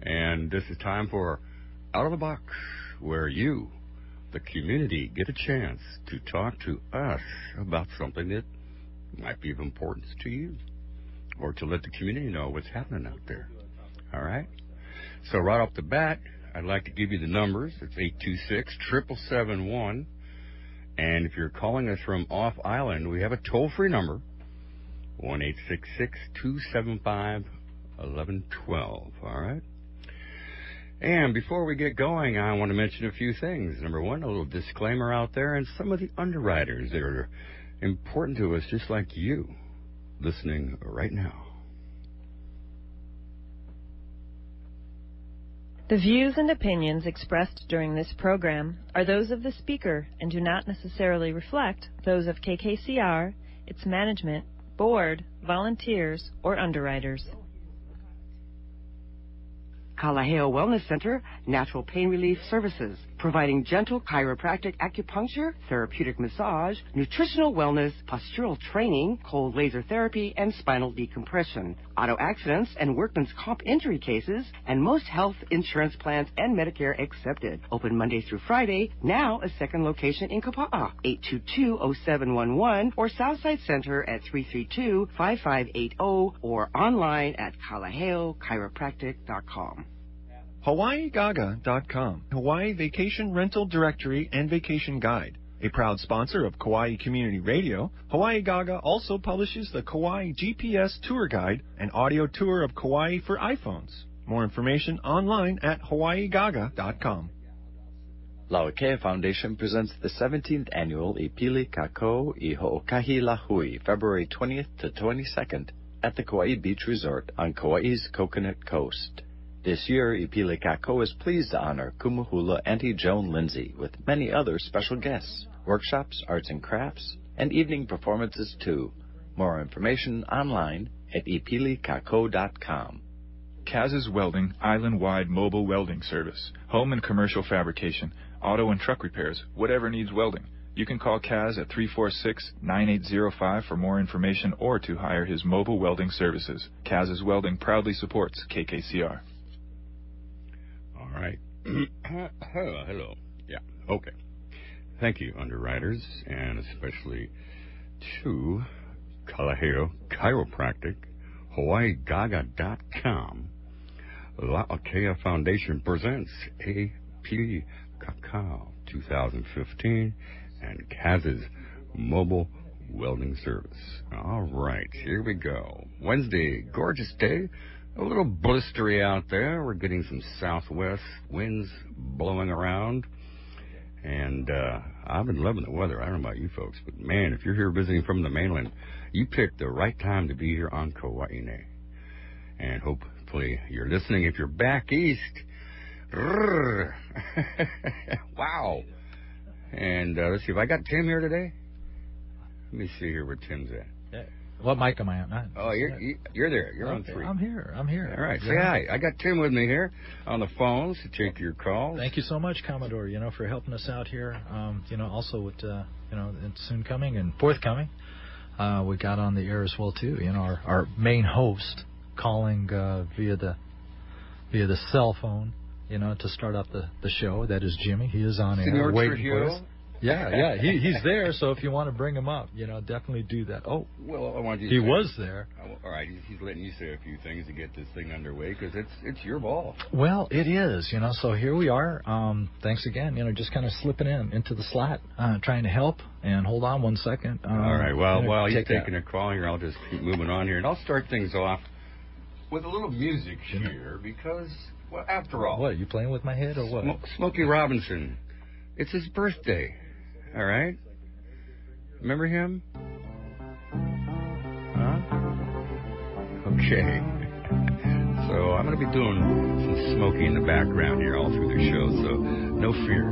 And this is time for Out of the Box, where you, the community, get a chance to talk to us about something that might be of importance to you, or to let the community know what's happening out there. All right? So right off the bat, I'd like to give you the numbers. It's 826-7771. And if you're calling us from off island, we have a toll-free number, 1-866-275-1112. All right? And before we get going, I want to mention a few things. Number one, a little disclaimer out there, and some of the underwriters that are important to us, just like you, listening right now. The views and opinions expressed during this program are those of the speaker and do not necessarily reflect those of KKCR, its management, board, volunteers, or underwriters. Kalaheo Wellness Center, Natural Pain Relief Services, providing gentle chiropractic acupuncture, therapeutic massage, nutritional wellness, postural training, cold laser therapy, and spinal decompression, auto accidents and workman's comp injury cases, and most health insurance plans and Medicare accepted. Open Monday through Friday, now a second location in Kapa'a, 822-0711, or Southside Center at 332-5580, or online at kalaheochiropractic.com. HawaiiGaga.com, Hawaii Vacation Rental Directory and Vacation Guide. A proud sponsor of Kauai Community Radio, Hawaii Gaga also publishes the Kauai GPS Tour Guide, an audio tour of Kauai for iPhones. More information online at HawaiiGaga.com. La'Okea Foundation presents the 17th annual Ipili Kako I Ho'okahi Lahui, February 20th to 22nd, at the Kauai Beach Resort on Kauai's Coconut Coast. This year, Ipili Kako is pleased to honor Kumuhula Auntie Joan Lindsay with many other special guests, workshops, arts and crafts, and evening performances too. More information online at ipilikako.com. Kaz's Welding, island-wide mobile welding service, home and commercial fabrication, auto and truck repairs, whatever needs welding. You can call Kaz at 346-9805 for more information or to hire his mobile welding services. Kaz's Welding proudly supports KKCR. All right. Hello. Yeah. Okay. Thank you, underwriters, and especially to Kalaheo Chiropractic, HawaiiGaga.com. La'Okea Foundation presents A.P. Kakao 2015 and Kaz's Mobile Welding Service. All right, here we go. Wednesday, gorgeous day. A little blistery out there. We're getting some southwest winds blowing around. And I've been loving the weather. I don't know about you folks, but man, if you're here visiting from the mainland, you picked the right time to be here on Kauai. And hopefully you're listening if you're back east. Wow. And let's see, if I got Tim here today? Let me see here where Tim's at. Yeah. What mic am I on? Oh, you're there. You're on 3. I'm here. All right. Say hi. I got Tim with me here on the phones to take your calls. Thank you so much, Commodore, for helping us out here. Also with, it's soon coming and forthcoming. We got on the air as well, too. Our main host calling via the cell phone, to start up the show. That is Jimmy. He is on air waiting for us. Yeah, he's there. So if you want to bring him up, definitely do that. Oh, well, I want you. He was there. All right, he's letting you say a few things to get this thing underway because it's your ball. Well, it is. So here we are. Thanks again. Just kind of slipping into the slot, trying to help. And hold on one second. All right. Well, while you're taking a call here, I'll just keep moving on here, and I'll start things off with a little music here because, well, after all, what are you playing with my head or what? Smokey Robinson. It's his birthday. All right. Remember him? Huh? Okay. So I'm going to be doing some Smokey in the background here all through the show, so no fear.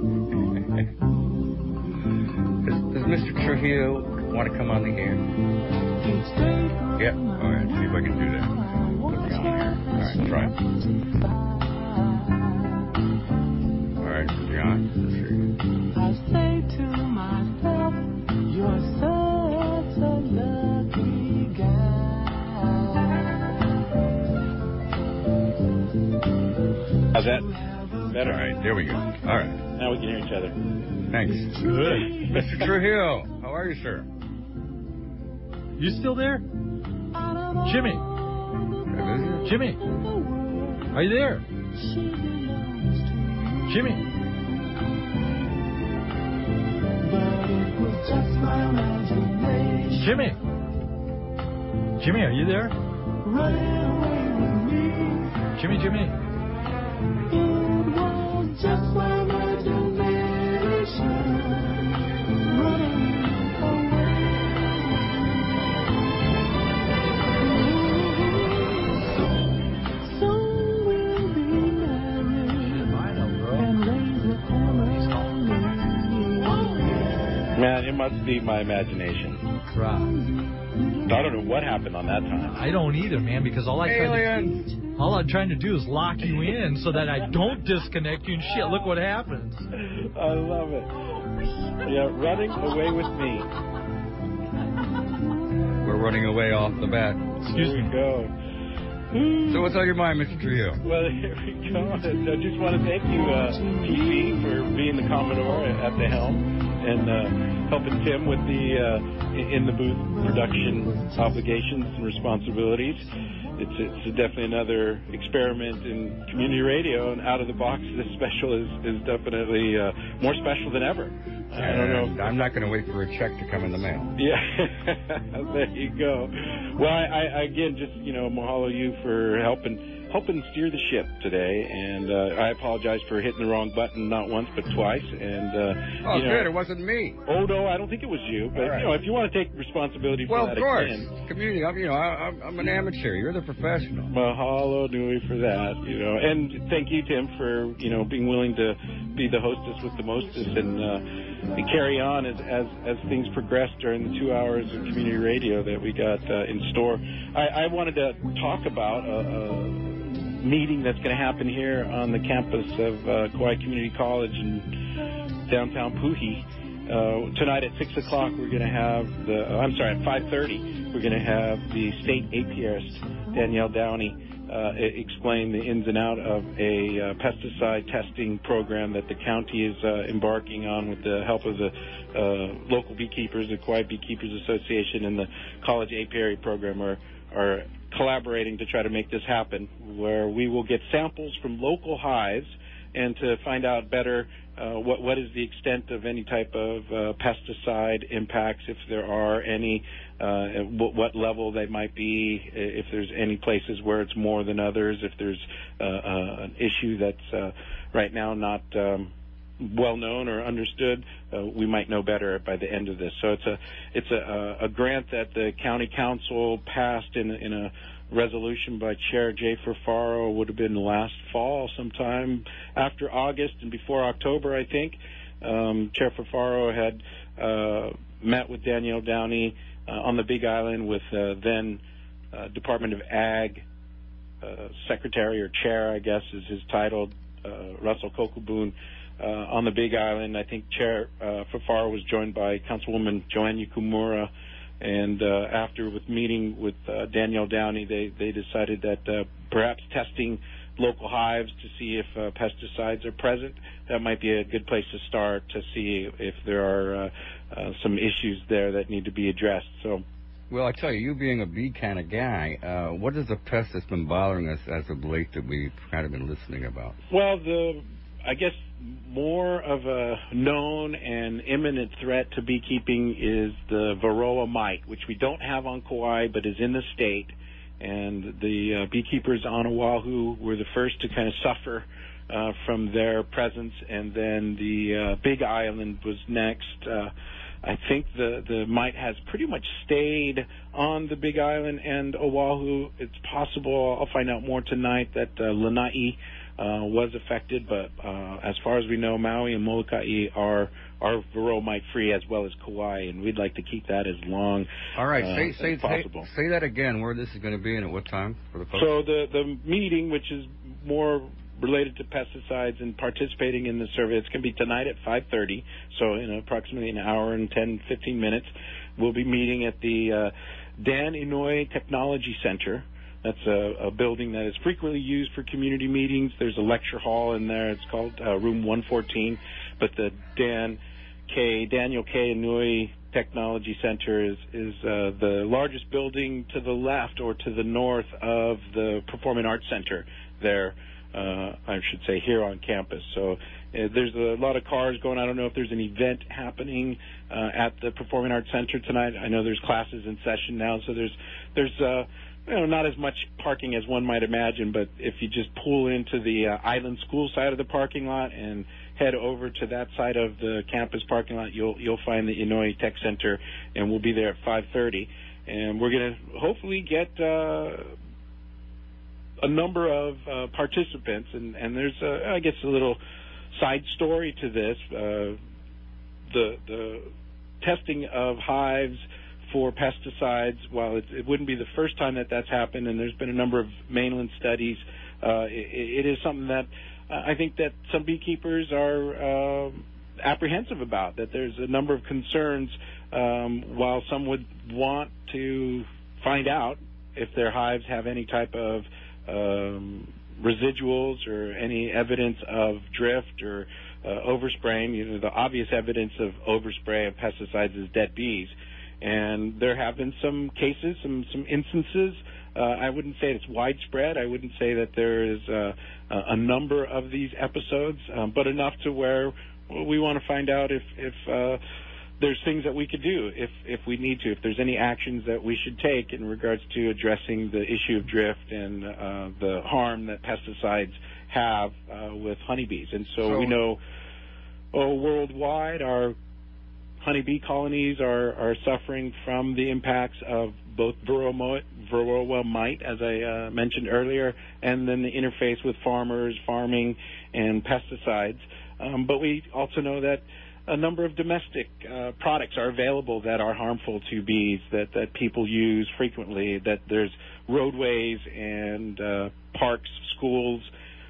Does Mr. Trujillo want to come on the air? Yep. All right. See if I can do that. Put me on here. All right. Try it. All right, John. Let's hear it. I say to myself, you're such a lucky guy. How's that? Better? All right, there we go. All right. Now we can hear each other. Thanks. Good. Mr. Trujillo, how are you, sir? You still there? Jimmy. Jimmy. Are you there? Jimmy. Jimmy. Jimmy, are you there? Jimmy, Jimmy. Man, it must be my imagination. Right. I don't know what happened on that time. I don't either, man, because all I'm trying to do is lock you in so that I don't disconnect you and shit. Look what happens. I love it. Yeah, running away with me. We're running away off the bat. Excuse me. Go. So what's on your mind, Mr. Trio? Well, here we go. I just want to thank you, PC, for being the Commodore at the helm and helping Tim with the in-the-booth production obligations and responsibilities. It's definitely another experiment in community radio, and out of the box, this special is definitely more special than ever. I don't know. I'm not going to wait for a check to come in the mail. Yeah, there you go. Well, I again, just, mahalo you for helping steer the ship today, and I apologize for hitting the wrong button not once but twice. And good, it wasn't me. Oh no, I don't think it was you. But right. If you want to take responsibility for that, of course, again, community. I'm an amateur. You're the professional. Mahalo nui for that. And thank you, Tim, for being willing to be the hostess with the mostest and carry on as things progress during the 2 hours of community radio that we got in store. I wanted to talk about meeting that's going to happen here on the campus of Kauai Community College in downtown Puhi. Tonight at 6 o'clock we're going to have at 5:30 we're going to have the state apiarist Danielle Downey explain the ins and outs of a pesticide testing program that the county is embarking on with the help of the local beekeepers, the Kauai Beekeepers Association, and the college apiary program are collaborating to try to make this happen, where we will get samples from local hives and to find out better what is the extent of any type of pesticide impacts, if there are any, what level they might be, if there's any places where it's more than others, if there's an issue that's right now not well known or understood, we might know better by the end of this. So it's a grant that the county council passed in a resolution by Chair Jay Furfaro. Would have been last fall, sometime after August and before October, I think. Chair Furfaro had met with Danielle Downey on the Big Island with then Department of Ag Secretary or Chair, I guess is his title, Russell Kokuboon. On the Big Island, I think Chair Furfaro was joined by Councilwoman Joanne Yukumura, and after with meeting with Danielle Downey, they decided that perhaps testing local hives to see if pesticides are present, that might be a good place to start to see if there are some issues there that need to be addressed. So, well, I tell you being a bee kind of guy, what is the pest that's been bothering us as of late that we've kind of been listening about? Well, I guess more of a known and imminent threat to beekeeping is the Varroa mite, which we don't have on Kauai but is in the state. And the beekeepers on Oahu were the first to kind of suffer from their presence, and then the Big Island was next. I think the mite has pretty much stayed on the Big Island and Oahu. It's possible, I'll find out more tonight, that Lanai was affected, but as far as we know, Maui and Molokai are Varroa mite free, as well as Kauai, and we'd like to keep that as long as possible. Say that again, where this is going to be and at what time for the folks? So the meeting, which is more related to pesticides and participating in the survey, it's going to be tonight at 5:30, so in approximately an hour and 10-15 minutes. We'll be meeting at the Dan Inouye Technology Center That's a building that is frequently used for community meetings. There's a lecture hall in there. It's called Room 114. But the Daniel K. Inouye Technology Center is the largest building to the left or to the north of the Performing Arts Center there, I should say, here on campus. So there's a lot of cars going. I don't know if there's an event happening at the Performing Arts Center tonight. I know there's classes in session now, so there's not as much parking as one might imagine, but if you just pull into the Island School side of the parking lot and head over to that side of the campus parking lot, you'll find the Inouye Tech Center, and we'll be there at 5:30. And we're going to hopefully get a number of participants, and there's, I guess, a little side story to this. The testing of hives for pesticides, while it wouldn't be the first time that that's happened, and there's been a number of mainland studies, it is something that I think that some beekeepers are apprehensive about, that there's a number of concerns, while some would want to find out if their hives have any type of residuals or any evidence of drift or overspraying. The obvious evidence of overspray of pesticides is dead bees. And there have been some cases, some instances. I wouldn't say it's widespread. I wouldn't say that there is a number of these episodes, but enough to where we want to find out if there's things that we could do, if we need to, if there's any actions that we should take in regards to addressing the issue of drift and the harm that pesticides have with honeybees. And so we know worldwide our honeybee colonies are suffering from the impacts of both varroa mite, as I mentioned earlier, and then the interface with farmers, farming, and pesticides. But we also know that a number of domestic products are available that are harmful to bees, that people use frequently, that there's roadways and parks, schools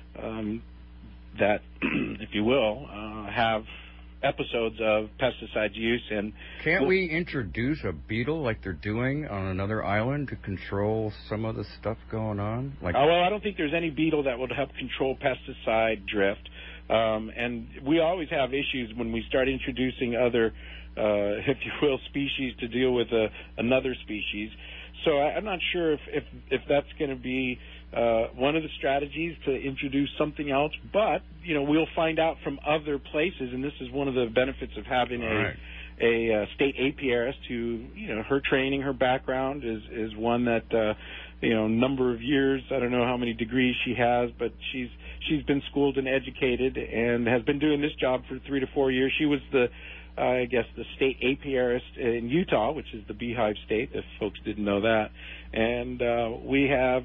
that, if you will, have episodes of pesticide use. And can't we introduce a beetle like they're doing on another island to control some of the stuff going on? Well, I don't think there's any beetle that would help control pesticide drift. And we always have issues when we start introducing other, if you will, species to deal with another species. So I'm not sure if that's going to be one of the strategies to introduce something else, but we'll find out from other places, and this is one of the benefits of having a state apiarist who, her training, her background is one that number of years, I don't know how many degrees she has, but she's been schooled and educated and has been doing this job for 3 to 4 years. She was the state apiarist in Utah, which is the beehive state, if folks didn't know that. And we have,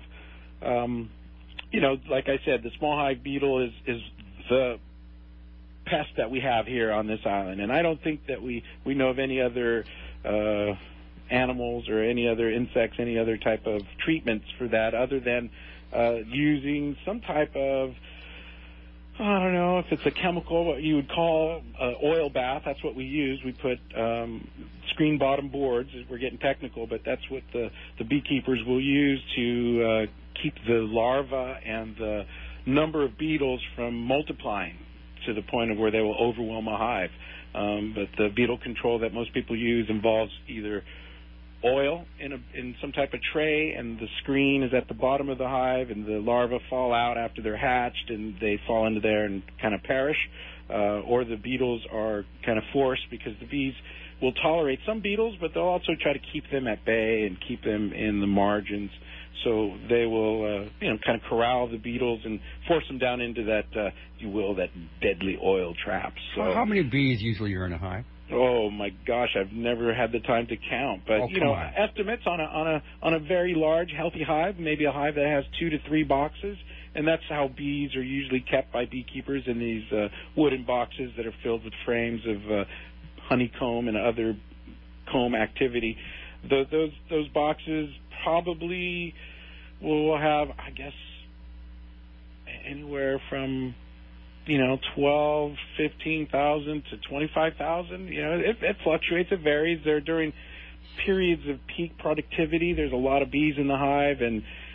like I said, the small hive beetle is the pest that we have here on this island. And I don't think that we know of any other animals or any other insects, any other type of treatments for that other than using some type of, I don't know if it's a chemical, what you would call oil bath. That's what we use. We put screen bottom boards. We're getting technical, but that's what the beekeepers will use to keep the larvae and the number of beetles from multiplying to the point of where they will overwhelm a hive. But the beetle control that most people use involves either oil in some type of tray, and the screen is at the bottom of the hive, and the larvae fall out after they're hatched, and they fall into there and kind of perish, or the beetles are kind of forced because the bees will tolerate some beetles, but they'll also try to keep them at bay and keep them in the margins. So they will, kind of corral the beetles and force them down into that, if you will, that deadly oil trap. So how many bees usually are in a hive? Oh my gosh, I've never had the time to count, but estimates on a very large, healthy hive, maybe a hive that has 2 to 3 boxes, and that's how bees are usually kept by beekeepers, in these wooden boxes that are filled with frames of honeycomb and other comb activity. Those boxes probably will have, I guess, anywhere from 12, 15,000 to 25,000. It fluctuates. It varies. There during periods of peak productivity, there's a lot of bees in the hive, and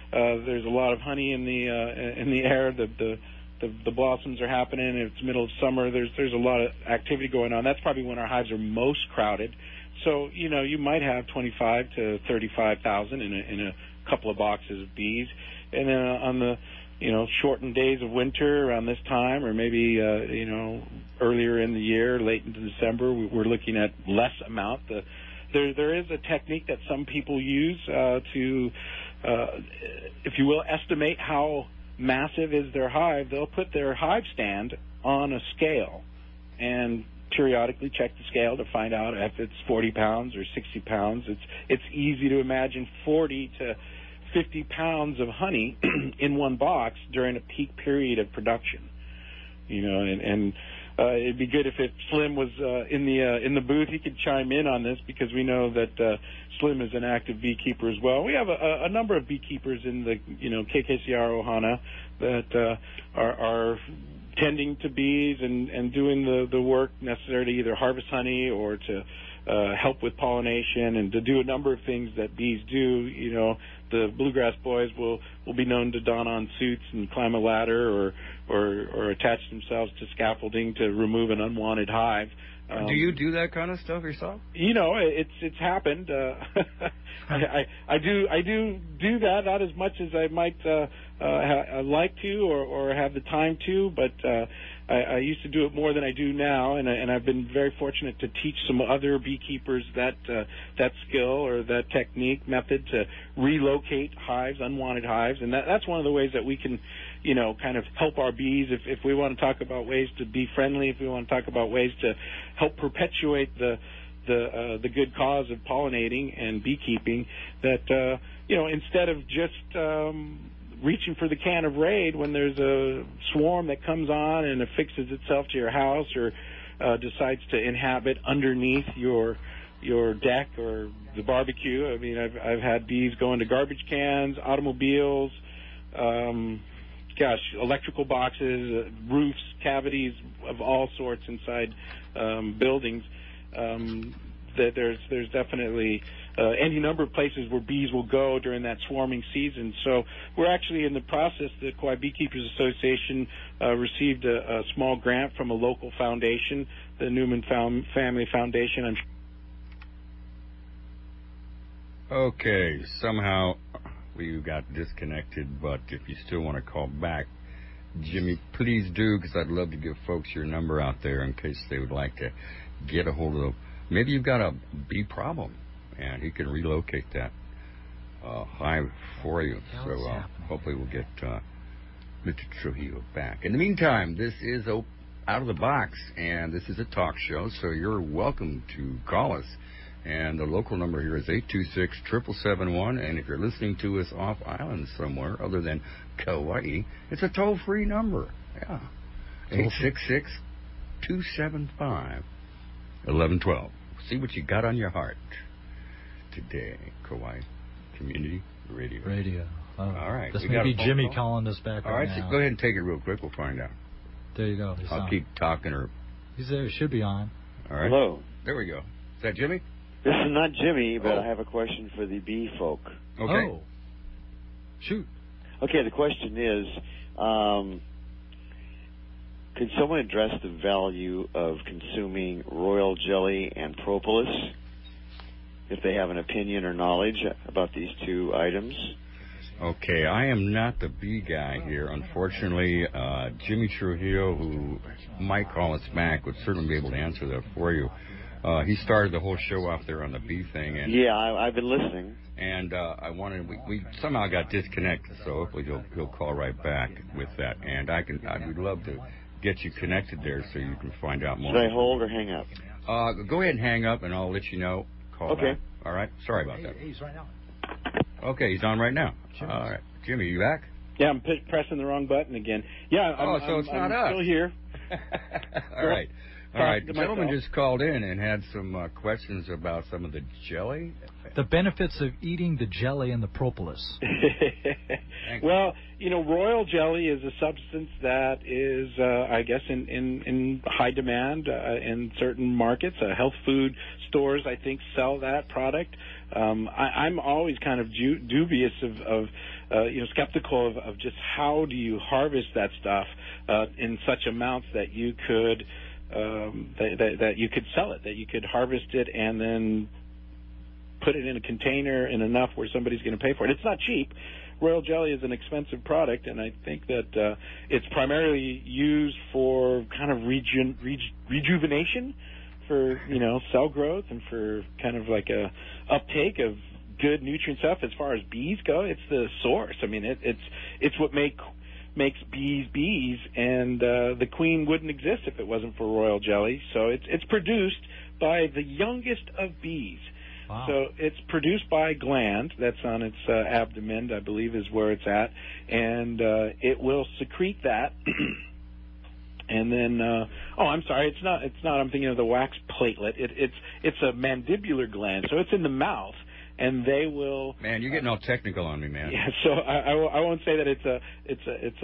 there's a lot of honey in the air. The blossoms are happening. It's middle of summer. There's a lot of activity going on. That's probably when our hives are most crowded. So you might have 25 to 35,000 in a couple of boxes of bees, and then on the shortened days of winter around this time, or maybe earlier in the year, late into December, we're looking at less amount. There is a technique that some people use to, if you will, estimate how massive is their hive. They'll put their hive stand on a scale and periodically check the scale to find out if it's 40 pounds or 60 pounds. It's easy to imagine 40 to 50 pounds of honey in one box during a peak period of production. And it'd be good if Slim was in the booth. He could chime in on this, because we know that Slim is an active beekeeper as well. We have a number of beekeepers in the KKCR Ohana that are tending to bees and doing the work necessary to either harvest honey or to help with pollination and to do a number of things that bees do. The Bluegrass Boys will be known to don on suits and climb a ladder or attach themselves to scaffolding to remove an unwanted hive. Do you do that kind of stuff yourself? It's happened. I do that, not as much as I might like to or have the time to, but I used to do it more than I do now, and I've been very fortunate to teach some other beekeepers that skill or that technique method to relocate hives, unwanted hives, and that's one of the ways that we can kind of help our bees. If we want to talk about ways to be friendly, if we want to talk about ways to help perpetuate the good cause of pollinating and beekeeping, that instead of just reaching for the can of Raid when there's a swarm that comes on and affixes itself to your house or decides to inhabit underneath your deck or the barbecue. I mean, I've had bees go into garbage cans, automobiles, electrical boxes, roofs, cavities of all sorts inside buildings. That there's definitely any number of places where bees will go during that swarming season. So we're actually in the process. The Kauai Beekeepers Association received a small grant from a local foundation, the Newman Family Foundation. Okay, somehow we got disconnected, but if you still want to call back, Jimmy, please do, because I'd love to give folks your number out there in case they would like to get a hold of. Maybe you've got a bee problem, and he can relocate that hive for you. So hopefully we'll get Mr. Trujillo back. In the meantime, this is Out of the Box, and this is a talk show, so you're welcome to call us. And the local number here is 826-7771, and if you're listening to us off island somewhere other than Kauai, it's a toll-free number. Yeah, 866-275-1112. See what you got on your heart today, Kauai Community Radio. Oh, all right. This may be Jimmy calling us back. All right, so go ahead and take it real quick. We'll find out. There you go. I'll keep talking. He's there. He should be on. All right. Hello. There we go. Is that Jimmy? This is not Jimmy, but I have a question for the bee folk. Okay. Oh. Shoot. Okay, the question is, could someone address the value of consuming royal jelly and propolis, if they have an opinion or knowledge about these two items? Okay, I am not the bee guy here. Unfortunately, Jimmy Trujillo, who might call us back, would certainly be able to answer that for you. He started the whole show off there on the bee thing. And yeah, I've been listening. And we somehow got disconnected, so hopefully he'll call right back with that. And I would love to get you connected there so you can find out more. Should I hold or hang up? Go ahead and hang up, and I'll let you know. Call back. All right. Sorry about that. He's right now. Okay, he's on right now. Jimmy. All right. Jimmy, you back? Yeah, I'm pressing the wrong button again. Yeah, I'm still here. All right. All right. The gentleman just called in and had some questions about some of the jelly. The benefits of eating the jelly and the propolis. Well, royal jelly is a substance that is, I guess, in high demand in certain markets. Health food stores, I think, sell that product. I'm always kind of dubious of skeptical of just how do you harvest that stuff in such amounts that you could that you could sell it, that you could harvest it and then put it in a container in enough where somebody's going to pay for it. It's not cheap. Royal jelly is an expensive product, and I think that it's primarily used for kind of rejuvenation, for cell growth, and for kind of like a uptake of good nutrient stuff. As far as bees go, it's the source. I mean, it's what makes bees, and the queen wouldn't exist if it wasn't for royal jelly. So it's produced by the youngest of bees. Wow. So it's produced by a gland that's on its abdomen, I believe, is where it's at, and it will secrete that. And then, I'm sorry, it's not. I'm thinking of the wax platelet. It's a mandibular gland, so it's in the mouth, and they will. Man, you're getting all technical on me, man. Yeah, so I won't say that it's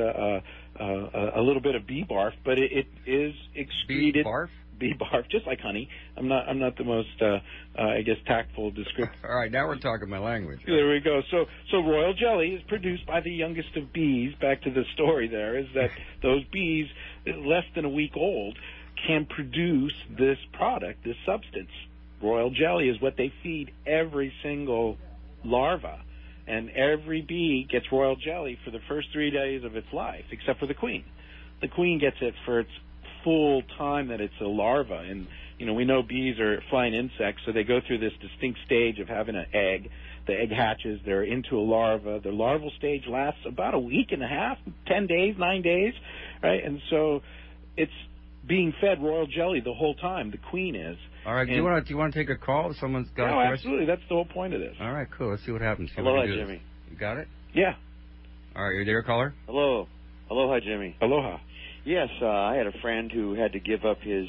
a little bit of bee barf, but it is excreted. Bee barf? Bee barf, just like honey. I'm not the most tactful descriptor. All right, now we're talking my language. There we go. So royal jelly is produced by the youngest of bees. Back to the story, there is that those bees, less than a week old, can produce this product, this substance. Royal jelly is what they feed every single larva, and every bee gets royal jelly for the first 3 days of its life, except for the queen. The queen gets it for its full time that it's a larva, and we know bees are flying insects, so they go through this distinct stage of having an egg. The egg hatches, they're into a larva. The larval stage lasts about a week and a half, 10 days, 9 days, right? And so it's being fed royal jelly the whole time. The queen is. All right. Do you want to take a call? Someone's got a question? Absolutely. That's the whole point of this. All right. Cool. Let's see what happens. Aloha, Jimmy. You got it? Yeah. All right. You there, caller? Hello. Aloha, Jimmy. Aloha. Yes, I had a friend who had to give up his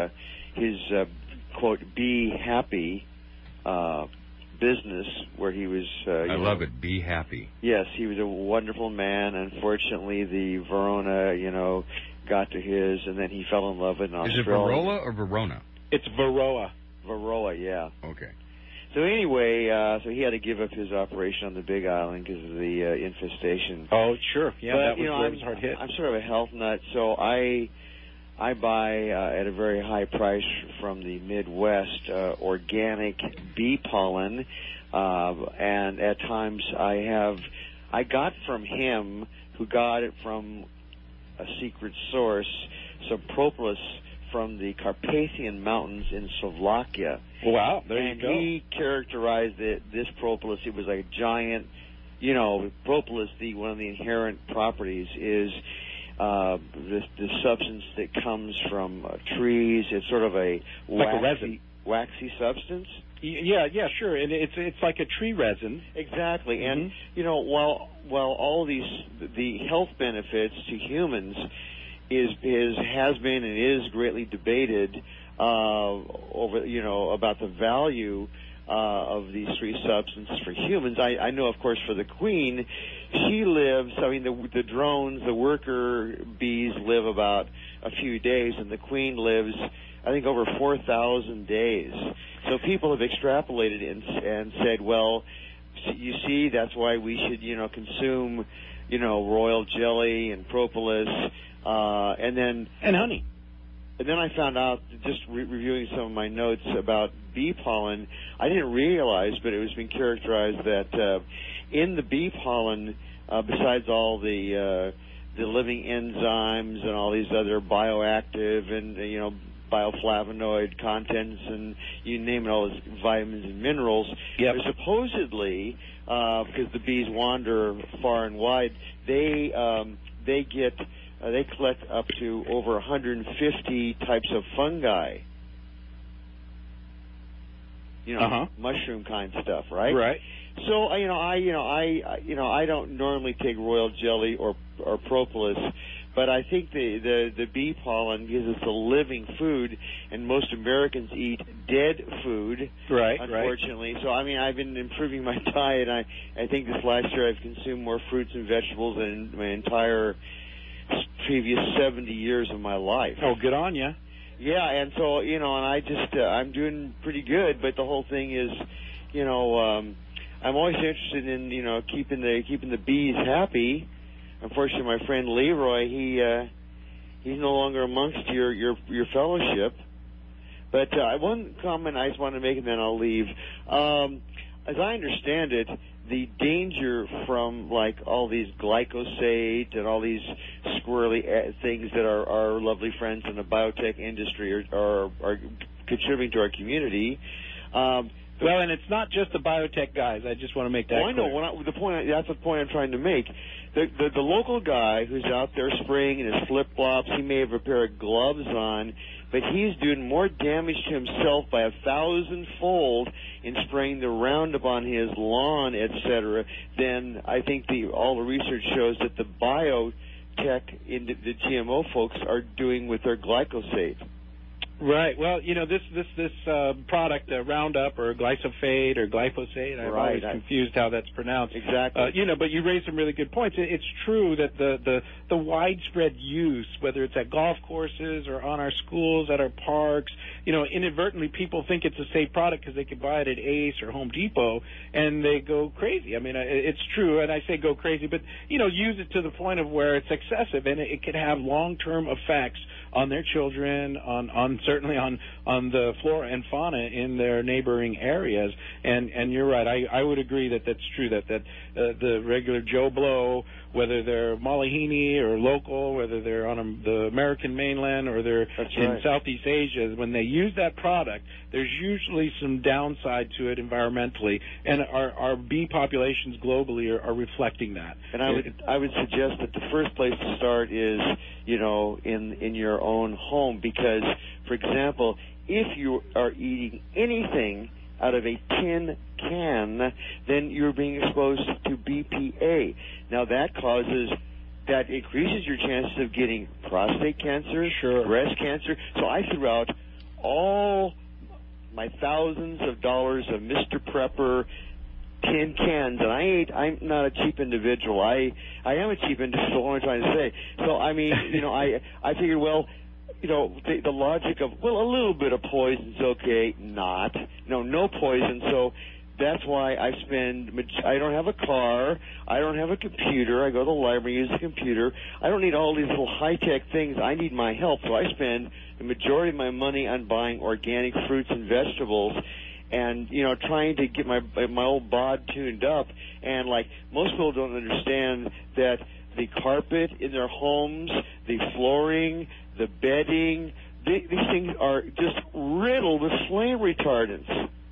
quote, be happy business where he was... I love it. Be happy. Yes, he was a wonderful man. Unfortunately, the Verona, got to his, and then he fell in love with an Australian. Is it Varroa or Verona? It's Varroa. Varroa, yeah. Okay. So anyway, so he had to give up his operation on the Big Island because of the infestation. Oh, sure. Yeah, but, that was hard hit. I'm sort of a health nut, so I buy at a very high price from the Midwest organic bee pollen, and at times I got from him, who got it from a secret source, some propolis from the Carpathian Mountains in Slovakia. Wow, there you go. And he characterized this propolis. It was like a giant, propolis. One of the inherent properties is the substance that comes from trees. It's sort of a waxy substance. Yeah, sure. And it's like a tree resin. Exactly. Mm-hmm. And while all the health benefits to humans has been and is greatly debated over about the value of these three substances for humans. I know, of course, for the queen, she lives. I mean, the drones, the worker bees live about a few days, and the queen lives, I think, over 4,000 days. So people have extrapolated and said, well, you see, that's why we should consume royal jelly and propolis. And honey. And then I found out, just reviewing some of my notes about bee pollen, I didn't realize, but it was being characterized that in the bee pollen, besides all the living enzymes and all these other bioactive and bioflavonoid contents and you name it, all those vitamins and minerals, yep. There's supposedly, because the bees wander far and wide, they collect up to over 150 types of fungi. Mushroom kind stuff, right? Right. So I don't normally take royal jelly or propolis, but I think the bee pollen gives us a living food, and most Americans eat dead food. Right. Unfortunately, so I've been improving my diet. I think this last year I've consumed more fruits and vegetables than my entire previous 70 years of my life. Oh, good on you. Yeah, and so and I just I'm doing pretty good, but the whole thing is, I'm always interested in keeping the bees happy. Unfortunately, my friend Leroy, he's no longer amongst your fellowship. But one comment I just want to make, and then I'll leave. As I understand it, the danger from like all these glyphosate and all these squirrely things that our lovely friends in the biotech industry are contributing to our community. Well, and it's not just the biotech guys. I just want to make that clear. I know. That's the point I'm trying to make. The local guy who's out there spraying in his flip-flops, he may have a pair of gloves on, but he's doing more damage to himself by 1,000-fold in spraying the Roundup on his lawn, etc., than I think all the research shows that the biotech, the GMO folks are doing with their glyphosate. Right. Well, this product, Roundup or glyphosate or glyphosate, I'm always confused how that's pronounced. Exactly. But you raised some really good points. It's true that the widespread use, whether it's at golf courses or on our schools, at our parks, inadvertently people think it's a safe product because they can buy it at Ace or Home Depot, and they go crazy. I mean, it's true, and I say go crazy, but, use it to the point of where it's excessive, and it can have long-term effects on their children, certainly on the flora and fauna in their neighboring areas. And you're right. I would agree that that's true, that the regular Joe Blow, whether they're Malihini or local, whether they're on the American mainland or they're in Southeast Asia, when they use that product, there's usually some downside to it environmentally, and our bee populations globally are reflecting that. And I would suggest that the first place to start is, in your own home, because, for example, if you are eating anything out of a tin can, then you're being exposed to BPA. Now that increases your chances of getting prostate cancer, breast cancer. So I threw out all my thousands of dollars of Mr. Prepper tin cans, and I'm not a cheap individual. I am a cheap individual, what I'm trying to say. So, I mean, I figured, well, the logic of, a little bit of poison's okay, no poison. So that's why I don't have a car, I don't have a computer, I go to the library, use a computer. I don't need all these little high-tech things. I need my health, so I spend the majority of my money on buying organic fruits and vegetables, and trying to get my old bod tuned up. And like most people don't understand that the carpet in their homes, the flooring, the bedding, these things are just riddled with flame retardants.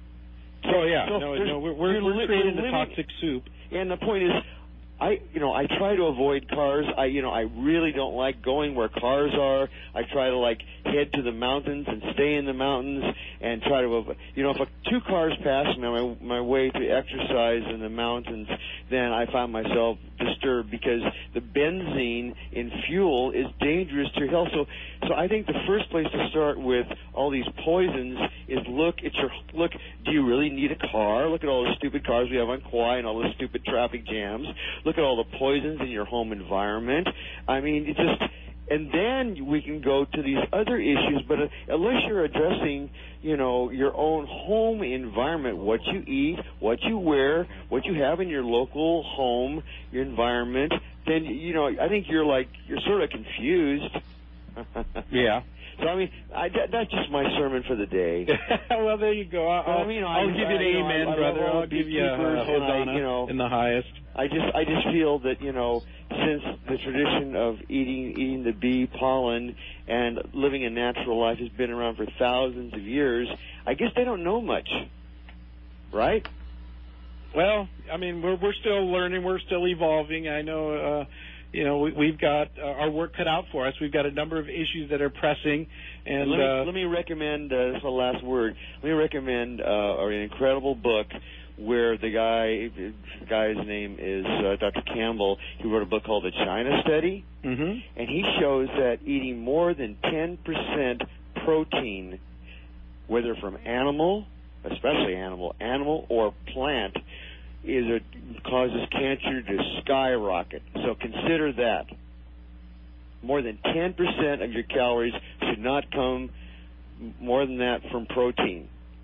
We're creating the toxic soup. And the point is, I try to avoid cars. I really don't like going where cars are. I try to head to the mountains and stay in the mountains and try to avoid. If two cars pass me on my way to exercise in the mountains, then I find myself disturbed because the benzene in fuel is dangerous to your health. So I think the first place to start with all these poisons is look. Do you really need a car? Look at all the stupid cars we have on Kauai and all the stupid traffic jams. Look at all the poisons in your home environment. I mean, and then we can go to these other issues. But unless you're addressing, your own home environment, what you eat, what you wear, what you have in your local home, your environment, then I think you're sort of confused. Yeah. So I mean, that's just my sermon for the day. Well, there you go. I'll give you an amen, brother. I'll give you a Hosanna in the highest. I just feel that since the tradition of eating the bee pollen and living a natural life has been around for thousands of years, I guess they don't know much, right? Well, I mean, we're still learning, we're still evolving. I know. We've got our work cut out for us. We've got a number of issues that are pressing. And let me recommend, this is the last word, let me recommend an incredible book where the guy's name is Dr. Campbell. He wrote a book called The China Study, and he shows that eating more than 10% protein, whether from especially animal or plant, causes cancer to skyrocket. So consider that. More than 10% of your calories should not come more than that from protein.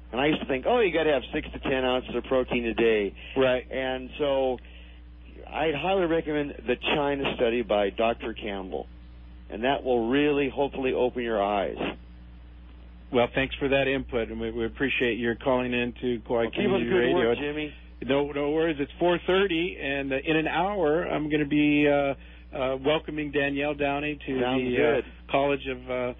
And I used to think, oh, you got to have 6 to 10 ounces of protein a day. Right. And so I'd highly recommend the China study by Dr. Campbell. And that will really, hopefully, open your eyes. Well, thanks for that input, and we appreciate your calling in to Kauai Community Radio. Keep up the good work, Jimmy. No worries. It's 4:30, and in an hour, I'm going to be welcoming Danielle Downey to the College of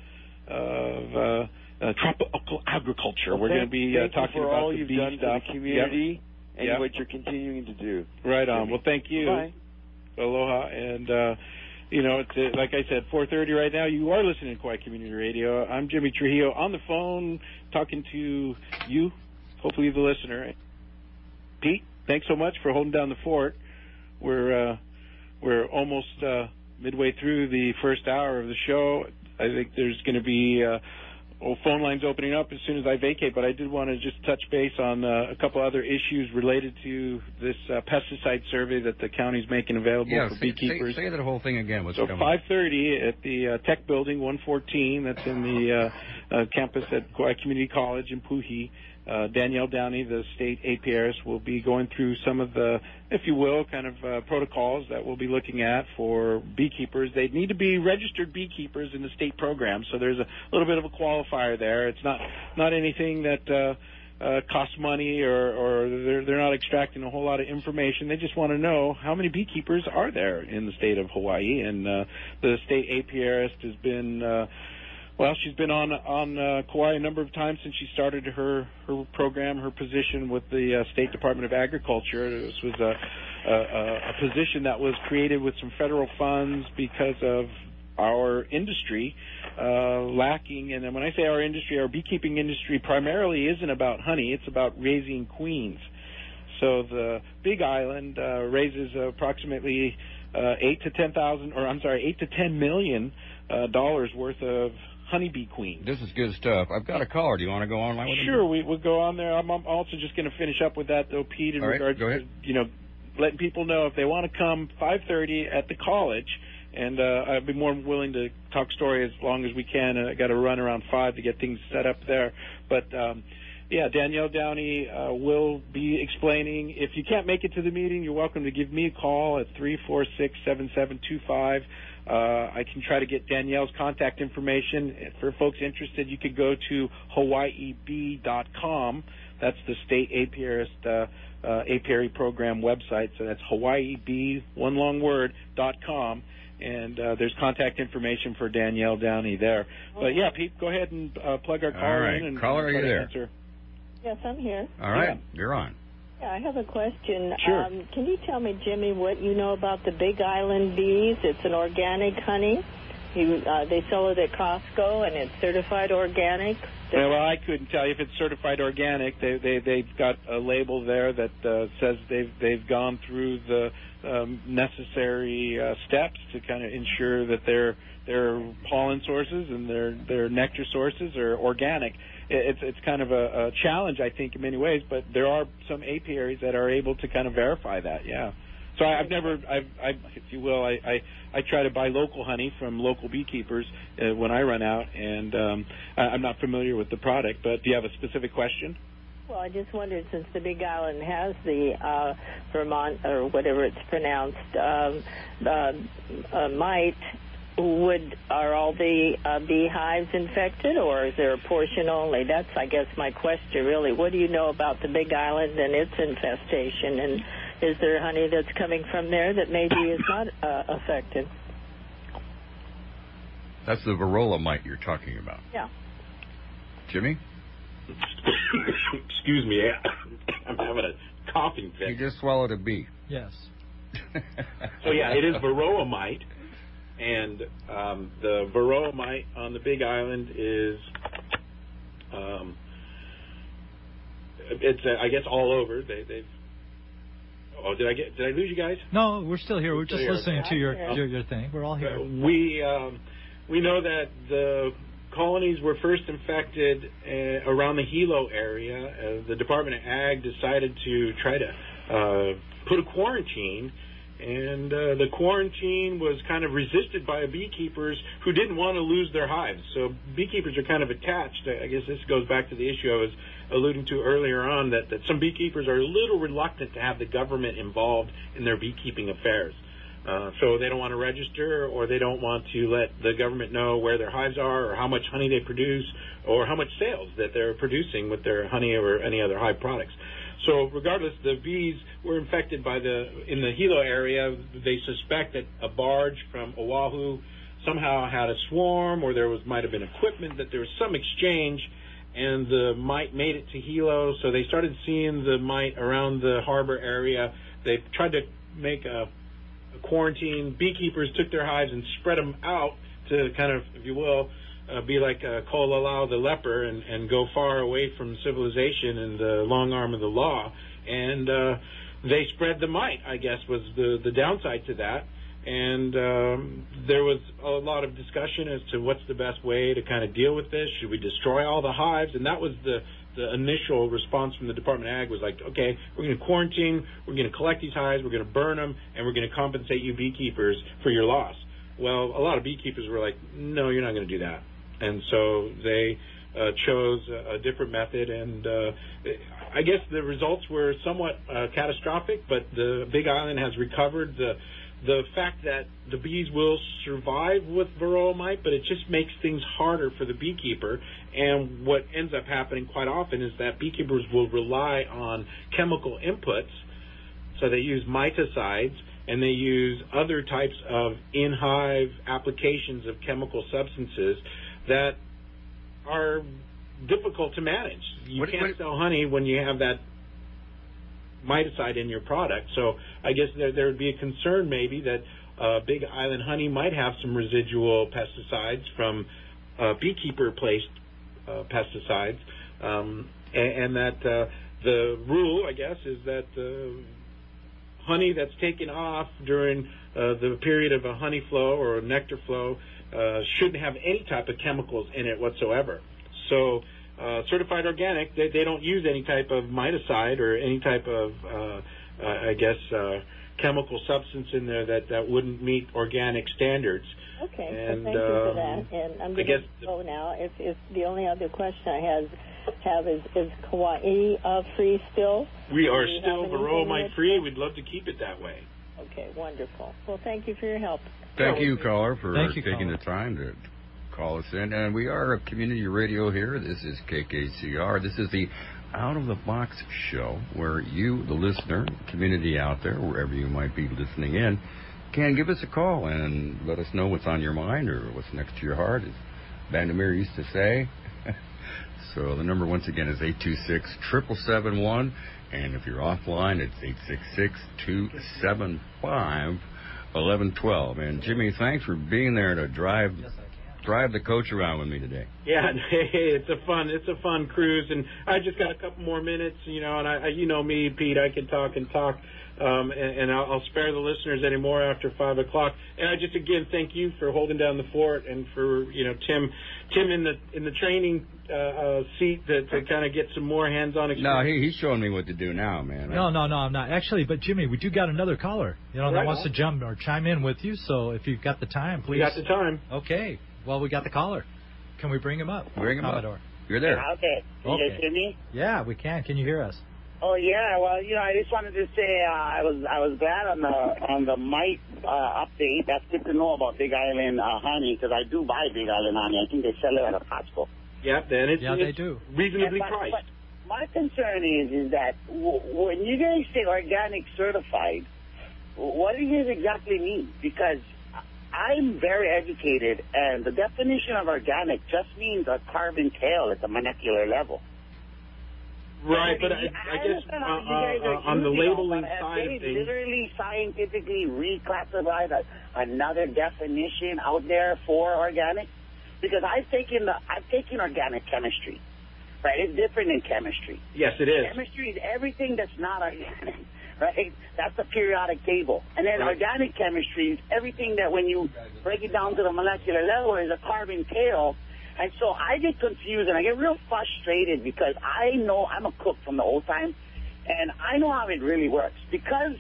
Tropical Agriculture. Well, we're going to be talking about all the you've bee done stuff. for the community and what you're continuing to do. Right on. Jimmy. Well, thank you. Bye. Aloha, and it's like I said, 4:30 right now. You are listening to Kauai Community Radio. I'm Jimmy Trujillo on the phone talking to you, hopefully the listener. Pete, thanks so much for holding down the fort. We're almost midway through the first hour of the show. I think there's going to be phone lines opening up as soon as I vacate, but I did want to just touch base on a couple other issues related to this pesticide survey that the county's making available for beekeepers. Say that whole thing again. So 5:30 at the Tech Building 114, that's in the campus at Kauai Community College in Puhi. Danielle Downey, the state apiarist, will be going through some of the, if you will, kind of protocols that we'll be looking at for beekeepers. They need to be registered beekeepers in the state program, so there's a little bit of a qualifier there. It's not anything that costs money or they're not extracting a whole lot of information. They just want to know how many beekeepers are there in the state of Hawaii. And the state apiarist has been she's been on Kauai a number of times since she started her program, her position with the State Department of Agriculture. This was a position that was created with some federal funds because of our industry lacking. And when I say our industry, our beekeeping industry primarily isn't about honey. It's about raising queens. So the Big Island raises approximately $8 to $10 million worth of honeybee queen. This is good stuff. I've got a caller. Do you want to go online with him? Sure, we'll go on there. I'm also just going to finish up with that, though, Pete, in regards to, letting people know if they want to come 5:30 at the college, and I'd be more than willing to talk story as long as we can. I got to run around 5 to get things set up there. But, Danielle Downey will be explaining. If you can't make it to the meeting, you're welcome to give me a call at 346-7725. I can try to get Danielle's contact information. For folks interested, you could go to hawaiibee.com. That's the state apiarist apiary program website. So that's hawaiibee, one long word, .com. And there's contact information for Danielle Downey there. But, Pete, go ahead and plug our caller in. And caller, are you there? Answer. Yes, I'm here. All right, you're on. Yeah, I have a question. Sure. Can you tell me, Jimmy, what you know about the Big Island bees? It's an organic honey. They sell it at Costco, and it's certified organic. Well, I couldn't tell you if it's certified organic. They've got a label there that says they've gone through the necessary steps to kind of ensure that their pollen sources and their nectar sources are organic. It's kind of a challenge, I think, in many ways, but there are some apiaries that are able to kind of verify that, yeah. So I've if you will, I try to buy local honey from local beekeepers when I run out, and I'm not familiar with the product, but do you have a specific question? Well, I just wondered, since the Big Island has the Vermont, or whatever it's pronounced, mite, are all the beehives infected, or is there a portion only? That's, I guess, my question, really. What do you know about the Big Island and its infestation, and is there honey that's coming from there that maybe is not affected? That's the varroa mite you're talking about. Yeah. Jimmy? Excuse me, I'm having a coughing fit. You just swallowed a bee. Yes. So, it is varroa mite. And the varroa mite on the Big Island is, it's I guess all over. They've. Oh, did I lose you guys? No, we're still here. We're just listening to your thing. We're all here. We know that the colonies were first infected around the Hilo area. The Department of Ag decided to try to put a quarantine And the quarantine was kind of resisted by beekeepers who didn't want to lose their hives. So beekeepers are kind of attached. I guess this goes back to the issue I was alluding to earlier on, that some beekeepers are a little reluctant to have the government involved in their beekeeping affairs. So they don't want to register, or they don't want to let the government know where their hives are, or how much honey they produce, or how much sales that they're producing with their honey or any other hive products. So regardless, the bees were infected in the Hilo area. They suspect that a barge from Oahu somehow had a swarm, or might have been equipment, that there was some exchange, and the mite made it to Hilo. So they started seeing the mite around the harbor area. They tried to make a quarantine. Beekeepers took their hives and spread them out to kind of, if you will, be like Kolalau the leper and go far away from civilization and the long arm of the law. And they spread the mite, I guess, was the downside to that. And there was a lot of discussion as to what's the best way to kind of deal with this. Should we destroy all the hives? And that was the initial response from the Department of Ag was like, okay, we're going to quarantine, we're going to collect these hives, we're going to burn them, and we're going to compensate you beekeepers for your loss. Well, a lot of beekeepers were like, no, you're not going to do that. And so they chose a different method, and I guess the results were somewhat catastrophic, but the Big Island has recovered. The fact that the bees will survive with varroa mite, but it just makes things harder for the beekeeper. And what ends up happening quite often is that beekeepers will rely on chemical inputs. So they use miticides, and they use other types of in-hive applications of chemical substances that are difficult to manage. You can't sell honey when you have that miticide in your product. So I guess there would be a concern maybe that Big Island honey might have some residual pesticides from beekeeper-placed pesticides, and that the rule, I guess, is that honey that's taken off during the period of a honey flow or a nectar flow shouldn't have any type of chemicals in it whatsoever. So certified organic, they don't use any type of miticide or any type of, chemical substance in there that wouldn't meet organic standards. Okay, and, so thank you for that. And I'm going to go now. If the only other question I have is Kauai free still? We are still varroa mite free. We'd love to keep it that way. Okay, wonderful. Well, thank you for your help. Thank you, caller, for taking the time to call us in. And we are a community radio here. This is KKCR. This is the Out of the Box show where you, the listener, community out there, wherever you might be listening in, can give us a call and let us know what's on your mind or what's next to your heart, as Bandamir used to say. So the number, once again, is 826-7771. And if you're offline, it's 866-275-1112. And Jimmy, thanks for being there to drive the coach around with me today. Yeah, hey, it's a fun cruise, and I just got a couple more minutes, and I you know me, Pete, I can talk and talk, and I'll spare the listeners any more after 5 o'clock. And I just again thank you for holding down the fort, and for Tim in the training seat to kind of get some more hands-on experience. No, he's showing me what to do now, man. No, I'm not. Actually, but Jimmy, we do got another caller, that wants to jump or chime in with you. So if you've got the time, please. We got the time. Okay. Well, we got the caller. Can we bring him up? Bring him Commodore up. You're there. Okay. Can you hear me? Yeah, we can. Can you hear us? Oh yeah. Well, I just wanted to say I was glad on the mite update. That's good to know about Big Island honey, because I do buy Big Island honey. I think they sell it at a Costco. Yep, and they do. Reasonably priced. But my concern is that when you guys say organic certified, what do you guys exactly mean? Because I'm very educated, and the definition of organic just means a carbon tail at the molecular level. Right, but I guess on the labeling side of things, literally scientifically reclassified another definition out there for organic, because I've taken organic chemistry. Right, it's different than chemistry. Yes, it is. Chemistry is everything that's not organic. Right, that's the periodic table, and then organic chemistry is everything that, when you break it down to the molecular level, is a carbon tail. And so I get confused and I get real frustrated, because I know I'm a cook from the old time, and I know how it really works. Because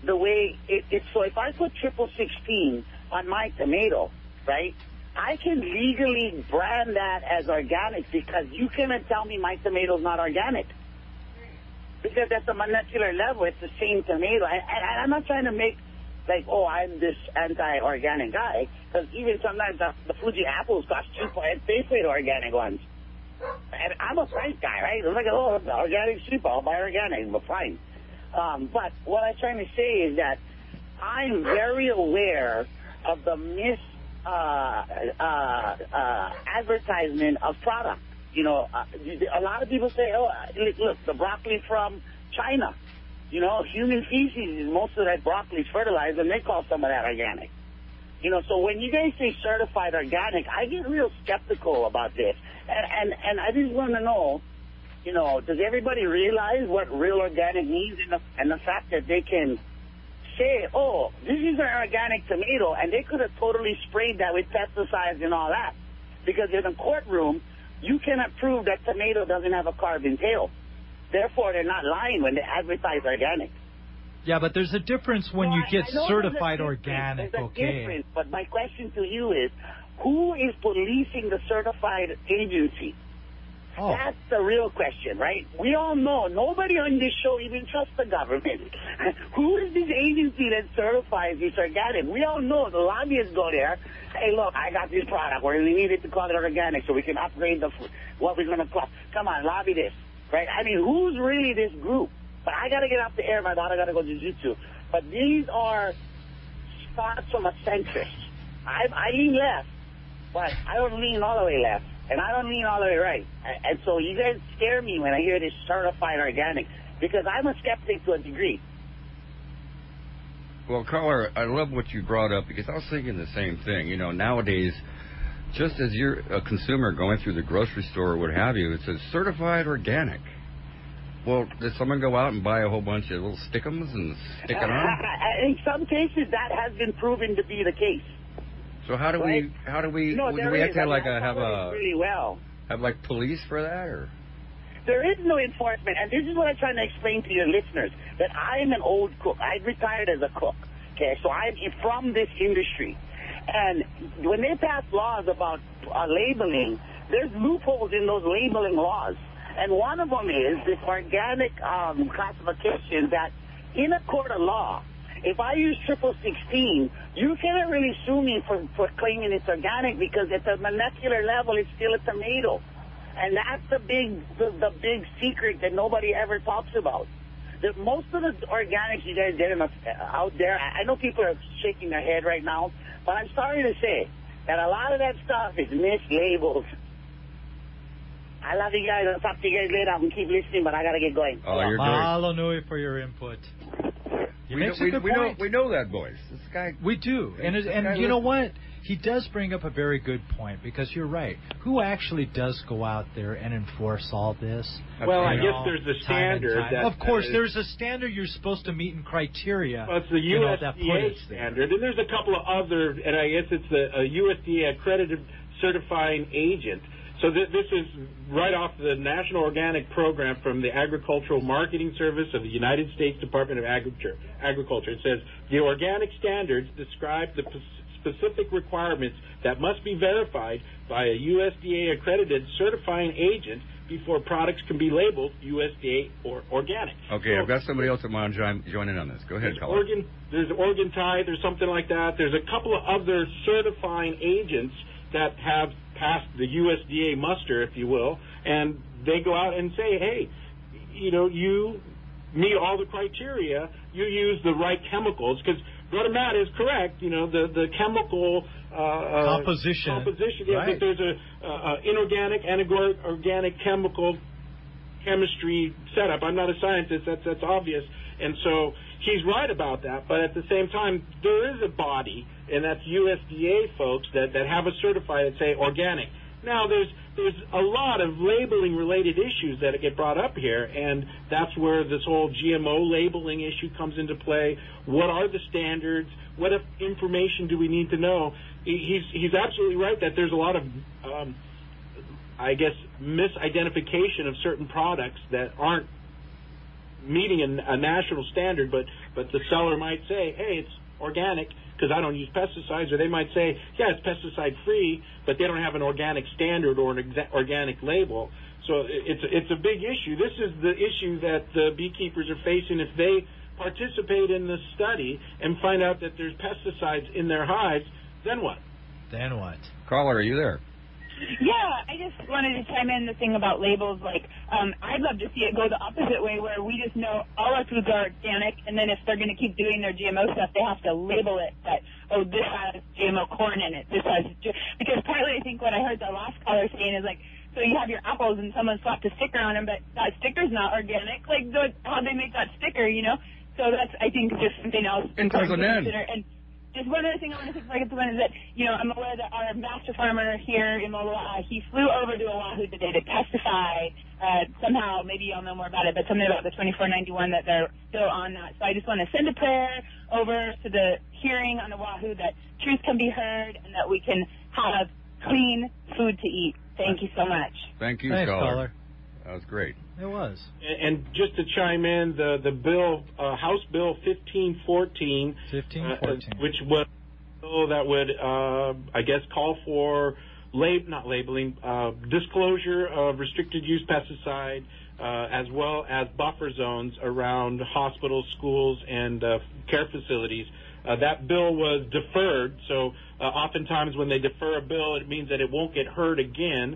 the way it's so if I put 1616 on my tomato, right, I can legally brand that as organic because you cannot tell me my tomato's not organic. Because at the molecular level, it's the same tomato. And I'm not trying to make, like, oh, I'm this anti-organic guy. Because even sometimes the Fuji apples cost cheaper and pay for the organic ones. And I'm a price guy, right? I'm like, oh, organic's cheaper. I'll buy organic, but fine. But what I'm trying to say is that I'm very aware of the advertisement of product. You know, a lot of people say, oh, look, the broccoli from China. You know, human feces is most of that broccoli is fertilized, and they call some of that organic. You know, so when you guys say certified organic, I get real skeptical about this. And I just want to know, you know, does everybody realize what real organic means and the fact that they can say, oh, this is an organic tomato, and they could have totally sprayed that with pesticides and all that. Because in a courtroom, you cannot prove that tomato doesn't have a carbon tail. Therefore, they're not lying when they advertise organic. Yeah, but there's a difference when you get certified organic, there's a difference, but my question to you is, who is policing the certified agency? Oh. That's the real question, right? We all know. Nobody on this show even trusts the government. Who is this agency that certifies this organic? We all know the lobbyists go there. Hey, look, I got this product. We needed to call it organic so we can upgrade what we're going to call. Come on, lobby this, right? I mean, who's really this group? But I got to get off the air. My daughter got to go jiu-jitsu. But these are thoughts from a centrist. I lean left, but I don't lean all the way left. And I don't lean all the way right. And so you guys scare me when I hear this certified organic, because I'm a skeptic to a degree. Well, caller, I love what you brought up, because I was thinking the same thing. You know, nowadays, just as you're a consumer going through the grocery store or what have you, it says certified organic. Well, does someone go out and buy a whole bunch of little stickums and stick it on? In some cases, that has been proven to be the case. So how do we do we have to have really well. Have like police for that, or? There is no enforcement, and this is what I'm trying to explain to your listeners, that I'm an old cook. I retired as a cook, okay? So I'm from this industry. And when they pass laws about labeling, there's loopholes in those labeling laws. And one of them is this organic classification that in a court of law, if I use 1616, you cannot really sue me for claiming it's organic, because at the molecular level, it's still a tomato. And that's the big secret that nobody ever talks about. Most of the organics you guys get out there, I know people are shaking their head right now, but I'm sorry to say that a lot of that stuff is mislabeled. I love you guys. I'll talk to you guys later. I'm going to keep listening, but I got to get going. Oh, you're great. Mahalo nui for your input. We know that voice. This guy. We do. And you know what? He does bring up a very good point, because you're right. Who actually does go out there and enforce all this? Well, I guess there's a standard. Of course, there's a standard you're supposed to meet in criteria. Well, it's the USDA standard. And there's a couple of other, and I guess it's a USDA accredited certifying agent. So this is right off the National Organic Program from the Agricultural Marketing Service of the United States Department of Agriculture. It says, the organic standards describe the specific requirements that must be verified by a USDA-accredited certifying agent before products can be labeled USDA or organic. Okay, so, I've got somebody else that want to join in on this. Go ahead, caller. There's Oregon Tide, there's something like that. There's a couple of other certifying agents that have passed the USDA muster, if you will, and they go out and say, hey, you know, you meet all the criteria, you use the right chemicals, because Brother Matt is correct, you know, the chemical composition, yeah, right. But there's a inorganic and organic chemistry setup. I'm not a scientist, that's obvious, and so he's right about that, but at the same time, there is a body, and that's USDA folks that have a certified that say organic. Now, there's a lot of labeling-related issues that get brought up here, and that's where this whole GMO labeling issue comes into play. What are the standards? What information do we need to know? He's absolutely right that there's a lot of, I guess, misidentification of certain products that aren't meeting a national standard, but the seller might say, hey, it's organic because I don't use pesticides, or they might say, yeah, it's pesticide free, but they don't have an organic standard or an organic label. So it's a big issue. This is the issue that the beekeepers are facing if they participate in the study and find out that there's pesticides in their hives. Then what? Then what? Caller, are you there? Yeah, I just wanted to chime in the thing about labels. Like, I'd love to see it go the opposite way, where we just know all our foods are organic, and then if they're going to keep doing their GMO stuff, they have to label it that, oh, this has GMO corn in it. This has, because partly I think what I heard the last caller saying is like, so you have your apples and someone slapped a sticker on them, but that sticker's not organic. Like, how they make that sticker, you know? So that's, I think, just something else important to consider. And just one other thing I want to say before I get to one is that, you know, I'm aware that our master farmer here in Mola, he flew over to Oahu today to testify. Somehow, maybe y'all know more about it, but something about the 2491 that they're still on that. So I just want to send a prayer over to the hearing on Oahu that truth can be heard and that we can have clean food to eat. Thank you so much. Thank you, Thanks, caller. That was great. It was. And just to chime in, the bill, House Bill 1514, which was a bill that would, I guess, call for not labeling, disclosure of restricted use pesticide, as well as buffer zones around hospitals, schools, and care facilities. That bill was deferred, so oftentimes when they defer a bill, it means that it won't get heard again.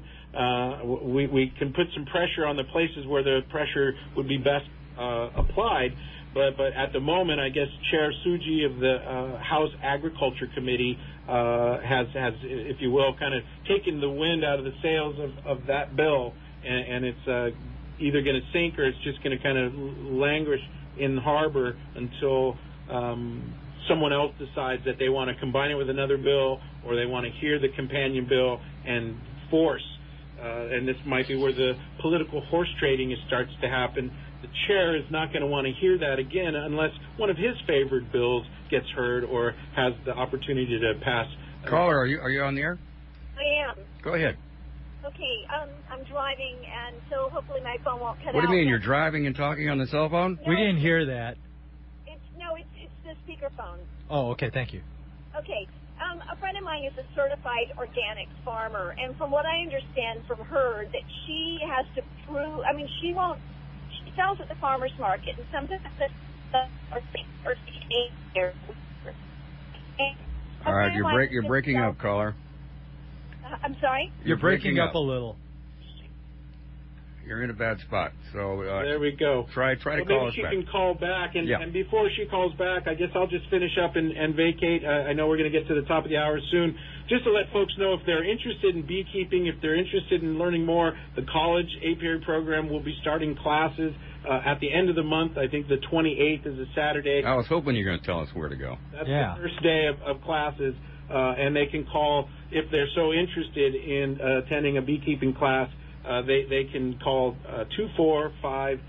We can put some pressure on the places where the pressure would be best applied, but at the moment, I guess Chair Suji of the House Agriculture Committee has, if you will, kind of taken the wind out of the sails of that bill, and it's either going to sink or it's just going to kind of languish in harbor until someone else decides that they want to combine it with another bill, or they want to hear the companion bill and force. And this might be where the political horse trading starts to happen. The chair is not going to want to hear that again unless one of his favored bills gets heard or has the opportunity to pass. Caller, are you on the air? I am. Go ahead. Okay, I'm driving, and so hopefully my phone won't cut out. What do you mean, you're driving and talking on the cell phone? No, we didn't hear that. It's the speakerphone. Oh, okay, thank you. Okay, a friend of mine is a certified organic farmer, and from what I understand from her, that she has to prove, she sells at the farmer's market, and sometimes all right, you're breaking up, caller. I'm sorry? You're breaking up a little. You're in a bad spot. So there we go. Try to call us back. Maybe she can call back, and before she calls back, I guess I'll just finish up and vacate. I know we're going to get to the top of the hour soon. Just to let folks know, if they're interested in beekeeping, if they're interested in learning more, the college apiary program will be starting classes at the end of the month. I think the 28th is a Saturday. I was hoping you were going to tell us where to go. That's the first day of classes, and they can call if they're so interested in attending a beekeeping class. They can call 245-8318.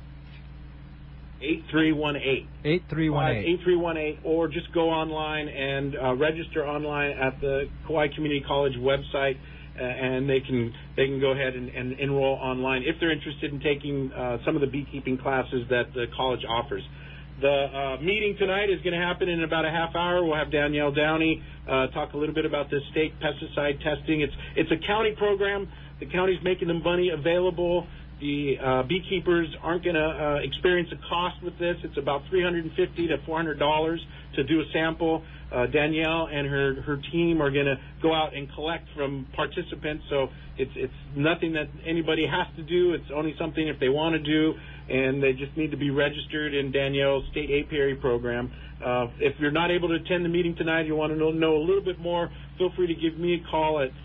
8318, or just go online and register online at the Kauai Community College website, and they can go ahead and enroll online if they're interested in taking some of the beekeeping classes that the college offers. The meeting tonight is going to happen in about a half hour. We'll have Danielle Downey talk a little bit about the state pesticide testing. It's a county program. The county's making the money available. The beekeepers aren't going to experience a cost with this. It's about $350 to $400 to do a sample. Danielle and her team are going to go out and collect from participants. So it's nothing that anybody has to do. It's only something if they want to do, and they just need to be registered in Danielle's state apiary program. If you're not able to attend the meeting tonight, you want to know a little bit more, feel free to give me a call at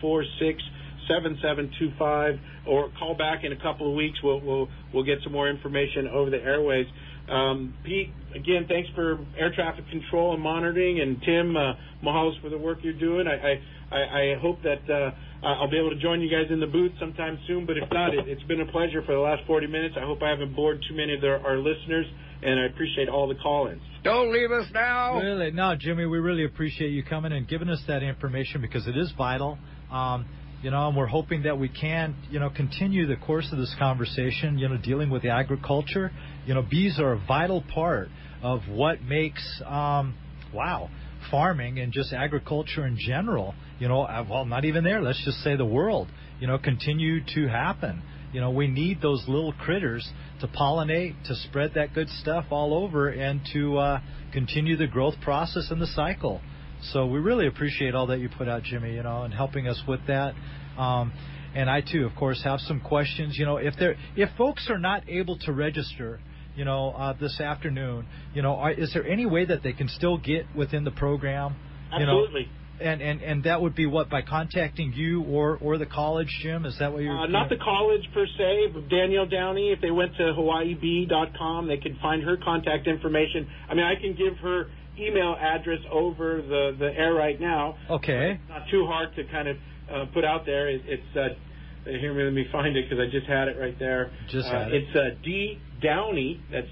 346-7725, or call back in a couple of weeks. We'll get some more information over the airways. Pete, again, thanks for air traffic control and monitoring, and Tim, Mahalo for the work you're doing. I hope that I'll be able to join you guys in the booth sometime soon, but if not, it's been a pleasure for the last 40 minutes. I hope I haven't bored too many of our listeners, and I appreciate all the call-ins. Don't leave us now. Really? No, Jimmy, we really appreciate you coming and giving us that information because it is vital. and we're hoping that we can, continue the course of this conversation, dealing with the agriculture. Bees are a vital part of what makes, farming and just agriculture in general, not even there, let's just say the world, continue to happen. We need those little critters to pollinate, to spread that good stuff all over, and to continue the growth process and the cycle. So we really appreciate all that you put out, Jimmy, and helping us with that. And I, too, of course, have some questions. If folks are not able to register, this afternoon, is there any way that they can still get within the program? Absolutely. And that would be what, by contacting you or the college, Jim? Is that what you're not the college per se, but Danielle Downey. If they went to hawaiibee.com, they could find her contact information. I mean, I can give her email address over the air right now. Okay. It's not too hard to kind of put out there. It's let me find it because I just had it right there. It's D Downey. That's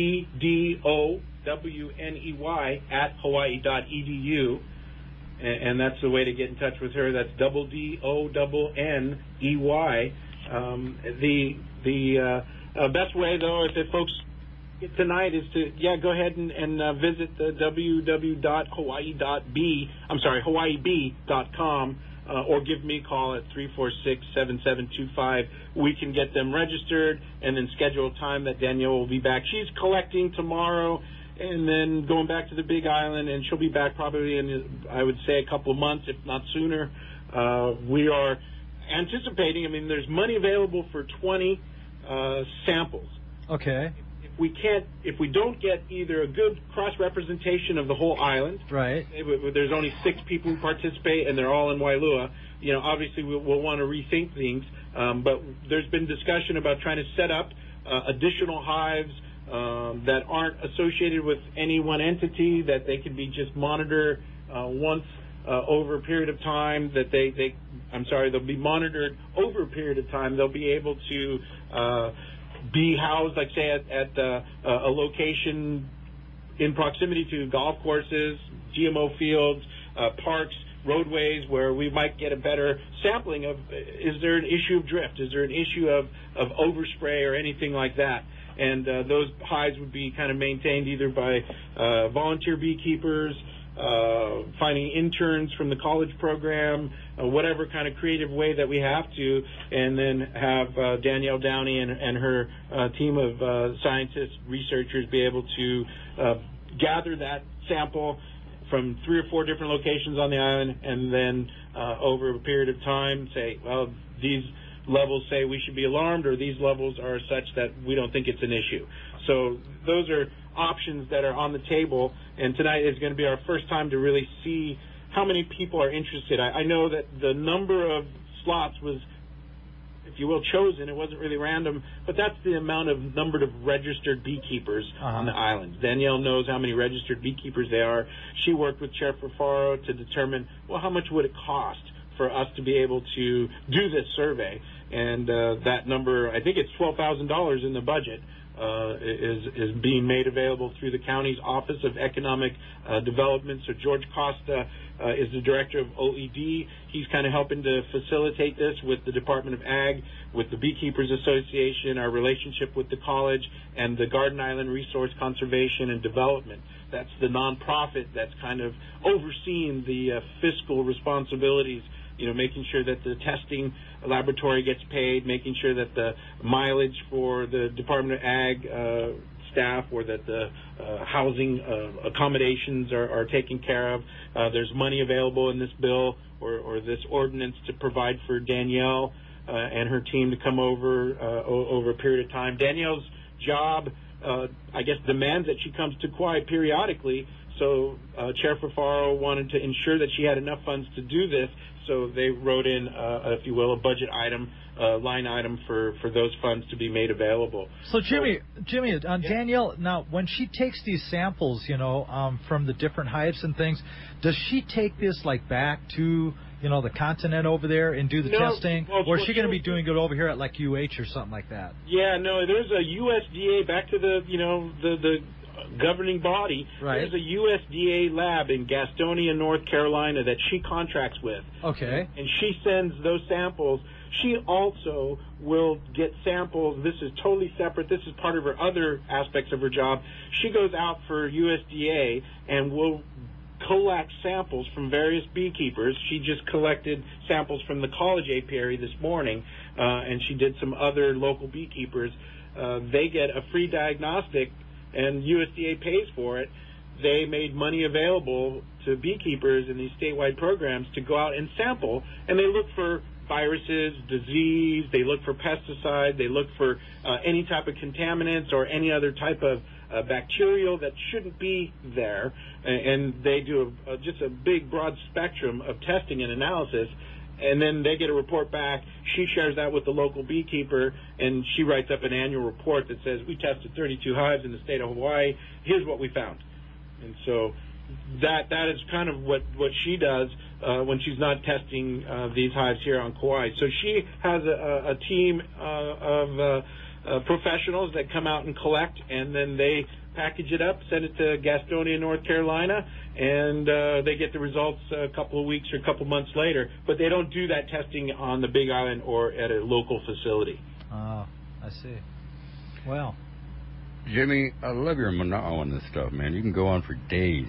DDOWNEY at hawaii.edu. And that's the way to get in touch with her. That's DDOWNEY. The best way, though, if folks get tonight, is to go ahead and visit the hawaiibee.com, or give me a call at 346-7725. We can get them registered and then schedule a time that Danielle will be back. She's collecting tomorrow, and then going back to the Big Island, and she'll be back probably in, I would say, a couple of months, if not sooner. We are anticipating, there's money available for 20 samples. Okay. If we don't get either a good cross-representation of the whole island, right? There's only 6 people who participate, and they're all in Wailua. Obviously we'll want to rethink things, but there's been discussion about trying to set up additional hives that aren't associated with any one entity, that they can be just monitored once over a period of time, that they'll be monitored over a period of time. They'll be able to be housed, like say at a location in proximity to golf courses, GMO fields, parks, roadways, where we might get a better sampling of, is there an issue of drift? Is there an issue of overspray or anything like that? And those hives would be kind of maintained either by volunteer beekeepers, finding interns from the college program, whatever kind of creative way that we have to, and then have Danielle Downey and her team of scientists, researchers be able to gather that sample from 3 or 4 different locations on the island, and then over a period of time say, well, these levels say we should be alarmed, or these levels are such that we don't think it's an issue. So those are options that are on the table, and tonight is going to be our first time to really see how many people are interested. I know that the number of slots was, if you will, chosen. It wasn't really random, but that's the number of registered beekeepers on the island. Danielle knows how many registered beekeepers there are. She worked with Chair Fafaro to determine, well, how much would it cost for us to be able to do this survey, and that number, I think it's $12,000 in the budget, is being made available through the county's Office of Economic Development. So George Costa is the director of OED. He's kind of helping to facilitate this with the Department of Ag, with the Beekeepers Association, our relationship with the college, and the Garden Island Resource Conservation and Development. That's the nonprofit that's kind of overseeing the fiscal responsibilities, making sure that the testing laboratory gets paid, making sure that the mileage for the Department of Ag staff, or that the housing accommodations are taken care of. There's money available in this bill or this ordinance to provide for Danielle and her team to come over a period of time. Danielle's job, demands that she comes to Kauai periodically, so Chair Fafaro wanted to ensure that she had enough funds to do this, so they wrote in, if you will, a budget item, line item for those funds to be made available. So Jimmy, Danielle, now when she takes these samples, from the different hives and things, does she take this back to the continent over there and do the testing, or is she going to be doing it over here at UH or something like that? Yeah, no, there's a USDA back to the governing body. Right. There's a USDA lab in Gastonia, North Carolina that she contracts with. Okay. And she sends those samples. She also will get samples. This is totally separate. This is part of her other aspects of her job. She goes out for USDA and will collect samples from various beekeepers. She just collected samples from the college apiary this morning, and she did some other local beekeepers. They get a free diagnostic, and USDA pays for it. They made money available to beekeepers in these statewide programs to go out and sample, and they look for viruses, disease, they look for pesticide, they look for any type of contaminants or any other type of bacterial that shouldn't be there, and they do just a big, broad spectrum of testing and analysis, and then they get a report back. She shares that with the local beekeeper, and she writes up an annual report that says, we tested 32 hives in the state of Hawaii, here's what we found. And so that is kind of what she does when she's not testing these hives here on Kauai. So she has a team of professionals that come out and collect, and then they package it up, send it to Gastonia, North Carolina, and they get the results a couple of weeks or a couple months later. But they don't do that testing on the Big Island or at a local facility. Oh, I see. Well, Jimmy, I love your manao on this stuff, man. You can go on for days.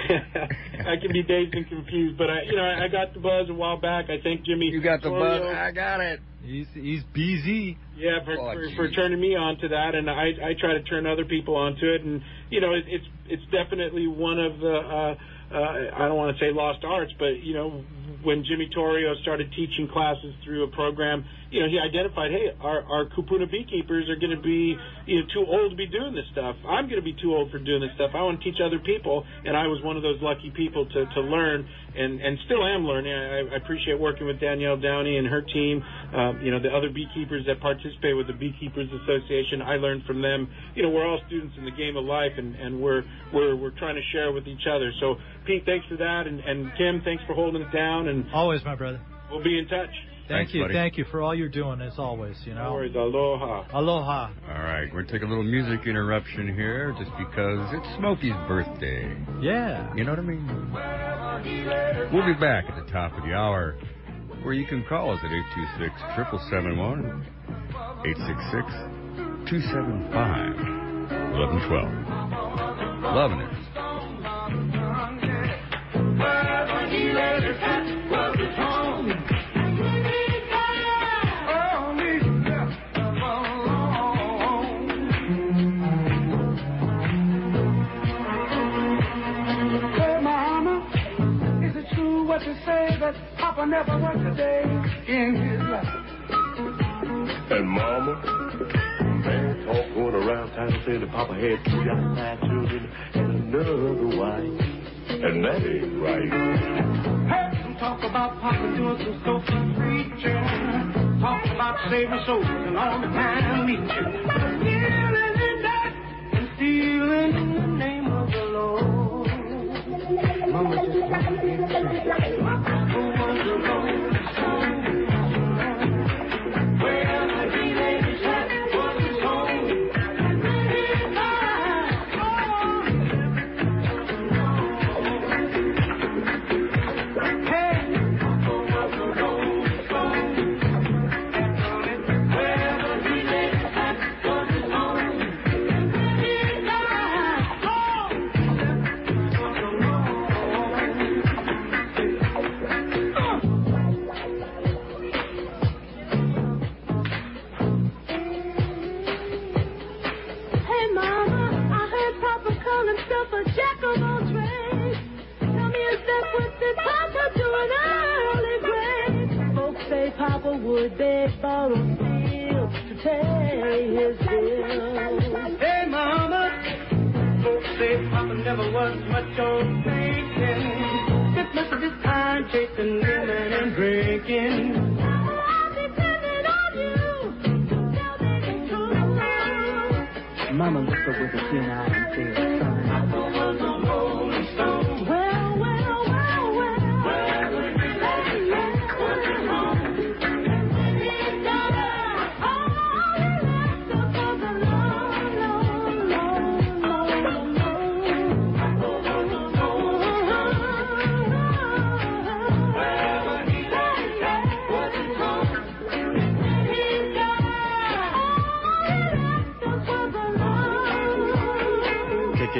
I can be dazed and confused, but I got the buzz a while back. I think Jimmy. You got the buzz. I got it. He's busy. Yeah, for turning me on to that, and I try to turn other people onto it, and it's definitely one of the I don't want to say lost arts, but when Jimmy Torrio started teaching classes through a program, he identified, hey, our kupuna beekeepers are going to be too old to be doing this stuff. I'm going to be too old for doing this stuff. I want to teach other people, and I was one of those lucky people to learn, and still am learning. I appreciate working with Danielle Downey and her team. The other beekeepers that participate with the Beekeepers Association, I learned from them. We're all students in the game of life, and we're trying to share with each other. So, Pete, thanks for that, and Kim, thanks for holding it down. And always, my brother. We'll be in touch. Thanks, buddy. Thank you for all you're doing, as always. No worries. Aloha. Aloha. All right, we're going to take a little music interruption here just because it's Smokey's birthday. Yeah. You know what I mean? We'll be back at the top of the hour, where you can call us at 826-771, 866-275-1112. Loving it. To say that Papa never worked a day in his life. And Mama, man, talk going around town saying that Papa had 3 outside children and another wife. And that ain't right. Heard them talk about Papa doing some social preaching, talk about saving souls and all the time leeching, stealing and that and stealing in the name of the Lord. Mama just wanted to be Papa would beg, borrow, steal to pay his bills. Hey, Mama, folks say Papa never was much on thinking. Just much of his time chasing women and drinking. I'm depending on you. Tell me the truth. Mama looked up with a keen eye and said, Papa was a rolling stone.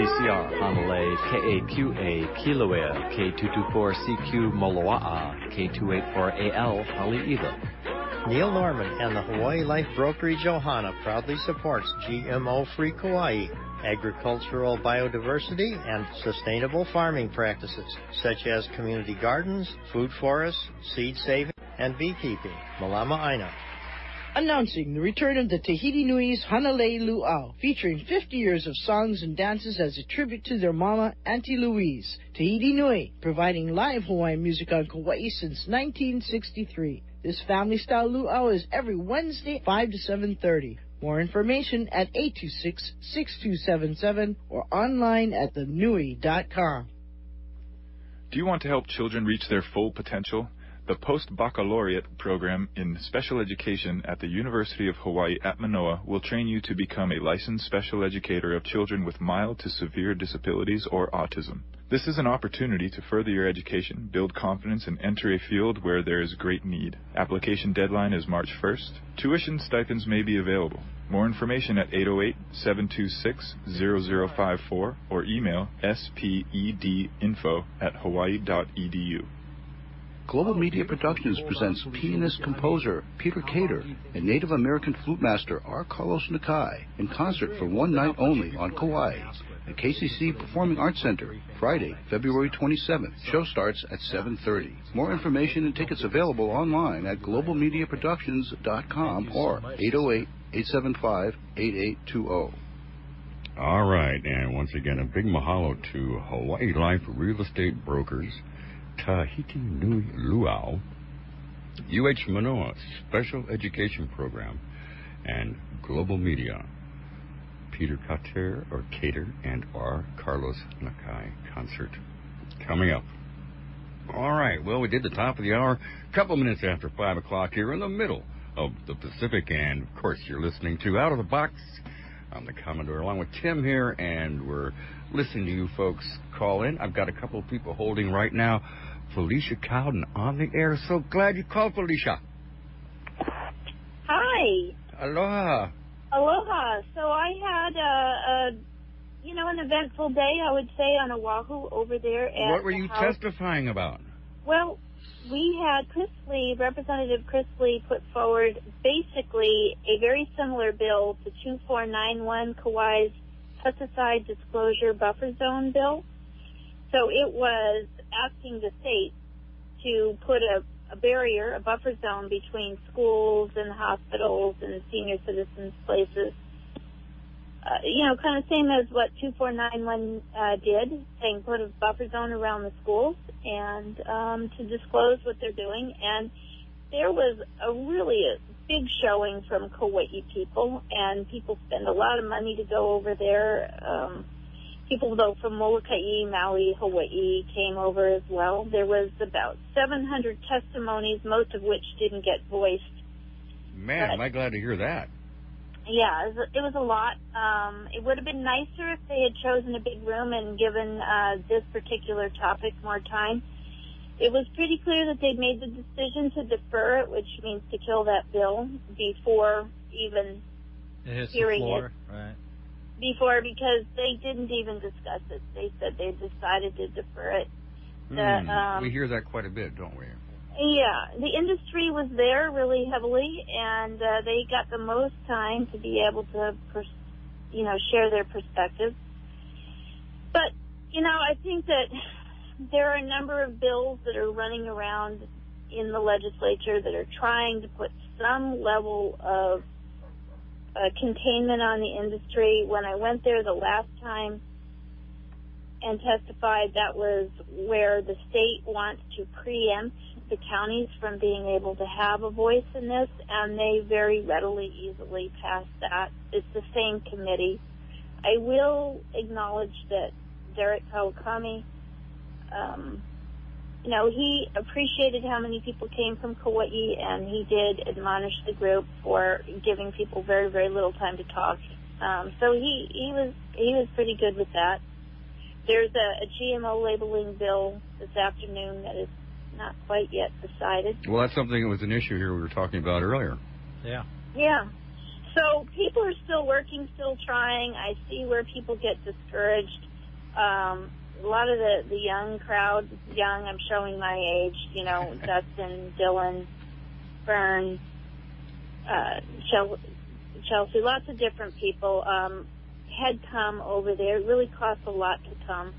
KCCR, Hanalei, KAQA, Kilauea, K224CQ, Moloa'a, K284AL, Haleiwa. Neil Norman and the Hawaii Life Brokerage Ohana proudly supports GMO-free Kauai, agricultural biodiversity, and sustainable farming practices, such as community gardens, food forests, seed saving, and beekeeping. Malama Aina. Announcing the return of the Tahiti Nui's Hanalei Luau, featuring 50 years of songs and dances as a tribute to their mama, Auntie Louise. Tahiti Nui, providing live Hawaiian music on Kauai since 1963. This family-style luau is every Wednesday, 5 to 7:30. More information at 826-6277 or online at thenui.com. Do you want to help children reach their full potential? The Post-Baccalaureate program in special education at the University of Hawaii at Manoa will train you to become a licensed special educator of children with mild to severe disabilities or autism. This is an opportunity to further your education, build confidence, and enter a field where there is great need. Application deadline is March 1st. Tuition stipends may be available. More information at 808-726-0054 or email spedinfo@hawaii.edu. Global Media Productions presents pianist-composer Peter Cater and Native American flute master R. Carlos Nakai in concert for one night only on Kauai at KCC Performing Arts Center, Friday, February 27th. Show starts at 7:30. More information and tickets available online at globalmediaproductions.com or 808-875-8820. All right, and once again, a big mahalo to Hawaii Life Real Estate Brokers, Tahiti Nui Luau, UH Manoa Special Education Program, and Global Media. Peter Cater and R. Carlos Nakai concert coming up. All right, well, we did the top of the hour, a couple minutes after 5 o'clock here in the middle of the Pacific, and of course you're listening to Out of the Box. I'm the Commodore along with Tim here, and we're listening to you folks call in. I've got a couple of people holding right now. Felicia Cowden on the air. So glad you called, Felicia. Hi. Aloha. Aloha. So I had an eventful day, I would say, on Oahu over there. At what were you testifying about? Well, we had Representative Chris Lee put forward basically a very similar bill to 2491, Kauai's pesticide disclosure buffer zone bill. So it was asking the state to put a barrier, a buffer zone between schools and hospitals and senior citizens' places. Kind of same as what 2491 did, saying put a buffer zone around the schools and to disclose what they're doing. And there was a big showing from Kauai people, and people spend a lot of money to go over there. People, though, from Molokai, Maui, Hawaii came over as well. There was about 700 testimonies, most of which didn't get voiced. Man, am I glad to hear that. Yeah, it was a lot. It would have been nicer if they had chosen a big room and given this particular topic more time. It was pretty clear that they'd made the decision to defer it, which means to kill that bill before even hearing it. Right. Because they didn't even discuss it. They said they decided to defer it. We hear that quite a bit, don't we? Yeah, the industry was there really heavily, and they got the most time to be able to, share their perspectives. But, I think that there are a number of bills that are running around in the legislature that are trying to put some level of containment on the industry. When I went there the last time and testified, that was where the state wants to preempt the counties from being able to have a voice in this, and they very easily passed that. It's the same committee. I will acknowledge that Derek Kawakami, he appreciated how many people came from Kauai, and he did admonish the group for giving people very little time to talk. So he was pretty good with that. There's a GMO labeling bill this afternoon that is not quite yet decided. Well, that's something that was an issue here we were talking about earlier. Yeah. Yeah. So people are still working, still trying. I see where people get discouraged. A lot of the young crowd, I'm showing my age, Dustin, Dylan, Fern, Chelsea, lots of different people had come over there. It really cost a lot to come.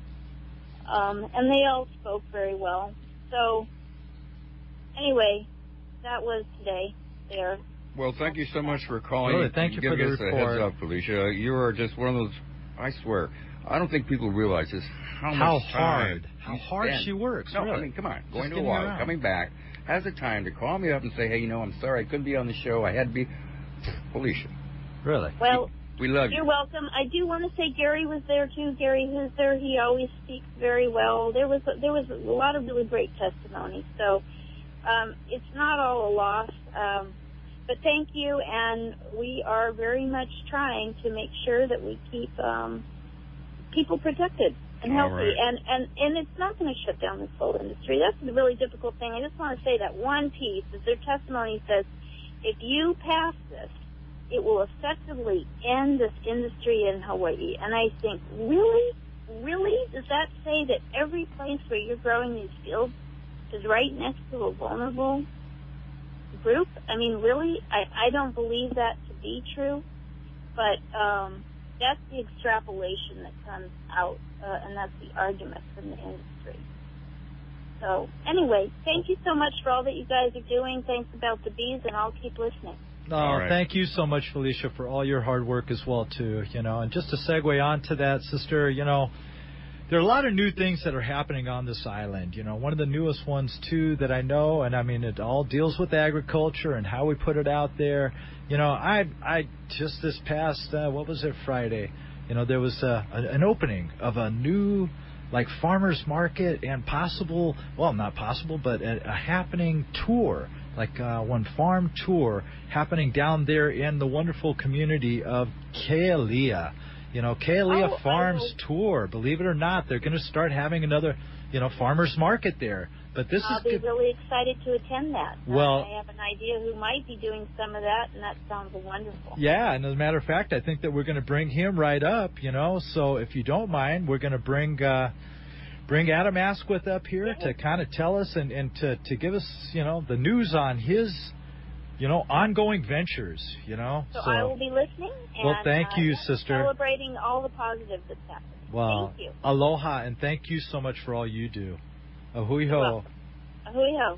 And they all spoke very well. So, anyway, that was today there. Well, thank you so much for calling. Really, thank you for the giving us report. a heads up, Felicia. You are just one of those, I swear, I don't think people realize just how hard she works. No, really. I mean, come on. Going Just to a getting while, around. coming back, has the time to call me up and say, hey, I'm sorry, I couldn't be on the show. I had to be. Felicia. Really? Well, we love you're you. welcome. I do want to say Gary was there too. Gary Hooser, he always speaks very well. There was a lot of really great testimony. So it's not all a loss. But thank you, and we are very much trying to make sure that we keep people protected and All healthy. right. And it's not going to shut down this whole industry. That's the really difficult thing. I just want to say that one piece is their testimony says, if you pass this, it will effectively end this industry in Hawaii. And I think, really? Does that say that every place where you're growing these fields is right next to a vulnerable group? I mean, really? I don't believe that to be true. But that's the extrapolation that comes out, and that's the argument from the industry. So, anyway, thank you so much for all that you guys are doing. Thanks about the bees, and I'll keep listening. No, thank you so much, Felicia, for all your hard work as well, too. And just to segue on to that, sister, there are a lot of new things that are happening on this island. One of the newest ones, too, that I know, and I mean, it all deals with agriculture and how we put it out there. I just this past, what was it, Friday, there was an opening of a new, farmers market and not possible, but a happening tour, one farm tour happening down there in the wonderful community of Kealia. Kealia Farms Tour. Believe it or not, they're going to start having another, farmers market there. But I'll be really excited to attend that. Well, I have an idea who might be doing some of that, and that sounds wonderful. Yeah, and as a matter of fact, I think that we're going to bring him right up, So if you don't mind, we're going to bring Adam Asquith up here to kind of tell us and to give us, the news on his, ongoing ventures, So I will be listening. And, well, thank you, sister. Celebrating all the positive that's happening. Well, thank you. Aloha, and thank you so much for all you do. Ahui ho. Ahui ho.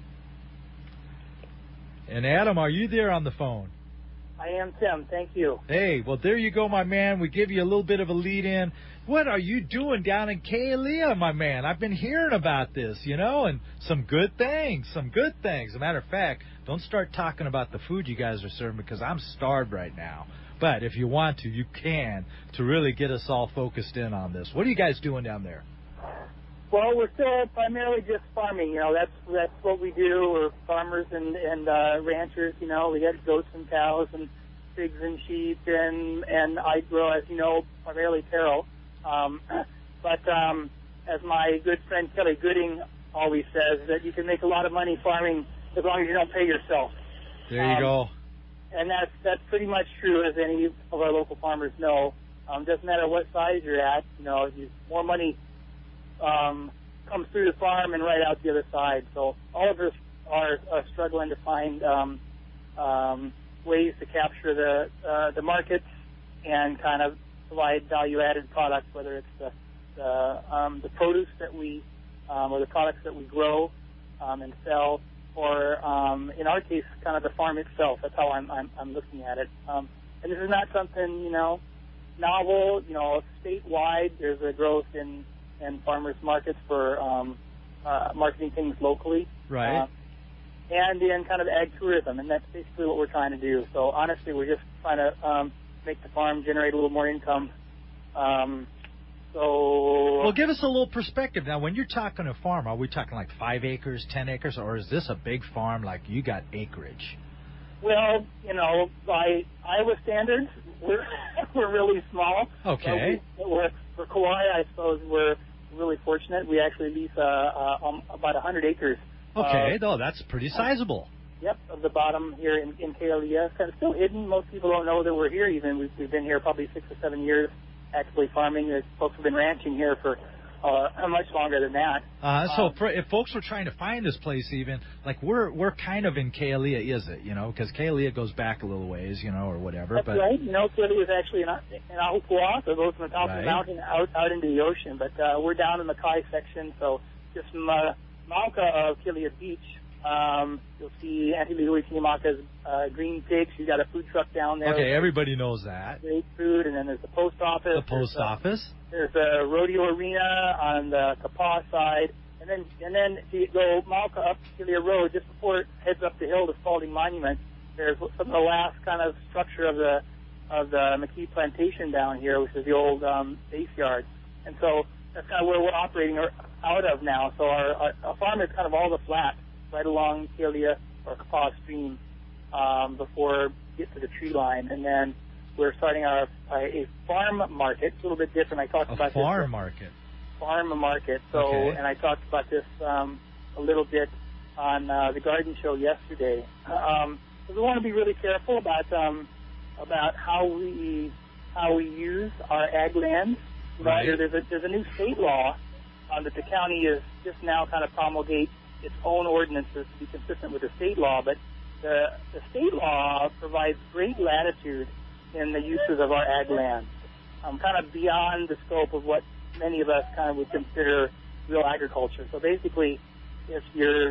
And Adam, are you there on the phone? I am, Tim. Thank you. Hey, well, there you go, my man. We give you a little bit of a lead-in. What are you doing down in Kealia, my man? I've been hearing about this, and some good things. As a matter of fact, don't start talking about the food you guys are serving because I'm starved right now. But if you want to, you can, to really get us all focused in on this. What are you guys doing down there? Well, we're still primarily just farming. That's what we do. We're farmers and ranchers. We got goats and cows and pigs and sheep, and I grow, as you know, primarily taro. But as my good friend Kelly Gooding always says, that you can make a lot of money farming as long as you don't pay yourself. There you go. And that's pretty much true, as any of our local farmers know. Doesn't matter what size you're at. More money comes through the farm and right out the other side. So all of us are struggling to find ways to capture the markets and kind of provide value-added products, whether it's the produce that we or the products that we grow and sell, or in our case, kind of the farm itself. That's how I'm looking at it. And this is not something novel. Statewide, there's a growth in farmers markets for marketing things locally. Right. And in kind of ag tourism, and that's basically what we're trying to do. So honestly, we're just trying to make the farm generate a little more income. Well, give us a little perspective. Now, when you're talking a farm, are we talking 5 acres, 10 acres, or is this a big farm like you got acreage? Well, by Iowa standards, we're really small. Okay. For Kauai, I suppose we're really fortunate. We actually lease about 100 acres. Okay, that's pretty sizable. Yep, of the bottom here in Kealia. It's still hidden. Most people don't know that we're here even. We've been here probably 6 or 7 years. actively farming. There's folks have been ranching here for much longer than that. If folks were trying to find this place, even like we're kind of in Kealia, is it? Because Kealia goes back a little ways, or whatever. That's right. Kealia is actually in Ahupua'a, so it goes from the top of the mountain out into the ocean. But we're down in the Kai section, so just from Mauka of Kealia Beach, you'll see Auntie Louie Tinimaka's Green Pigs. She's got a food truck down there. Okay, everybody knows that. Great food, and then there's the post office. The post office. There's a rodeo arena on the Kapaa side, and then if you go Mauka up Kealia Road, just before it heads up the hill to Spalding Monument, there's some of the last kind of structure of the McKee Plantation down here, which is the old base yard, and so that's kind of where we're operating out of now. So our farm is kind of all the flat right along Kealia or Kapaa Stream before you get to the tree line, and then we're starting a farm market. It's a little bit different. I talked about this. Farm market. Farm market. So, okay. And I talked about this a little bit on the garden show yesterday. So we want to be really careful about how we use our ag lands. Right. There's a new state law that the county is just now kind of promulgate its own ordinances to be consistent with the state law, but the state law provides great latitude in the uses of our ag land, kind of beyond the scope of what many of us kind of would consider real agriculture. So basically, if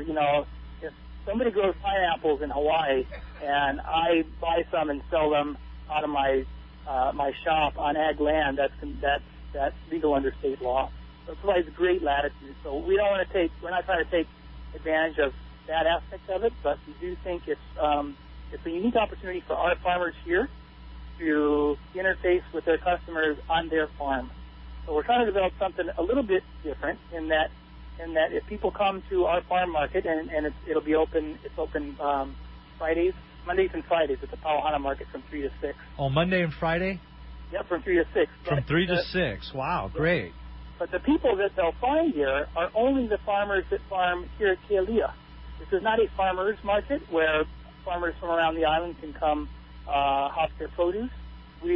somebody grows pineapples in Hawaii and I buy some and sell them out of my shop on ag land, that's legal under state law. So it provides great latitude. So we're not trying to take advantage of that aspect of it, but we do think it's a unique opportunity for our farmers here to interface with their customers on their farm. So we're trying to develop something a little bit different in that if people come to our farm market and it'll be open, it's open Mondays and Fridays at the Pauhana market from 3 to 6. Oh, Monday and Friday? Yep, from 3 to 6. From 3 to 6. Wow, great. But the people that they'll find here are only the farmers that farm here at Kealia. This is not a farmers market where farmers from around the island can come hawk their produce. This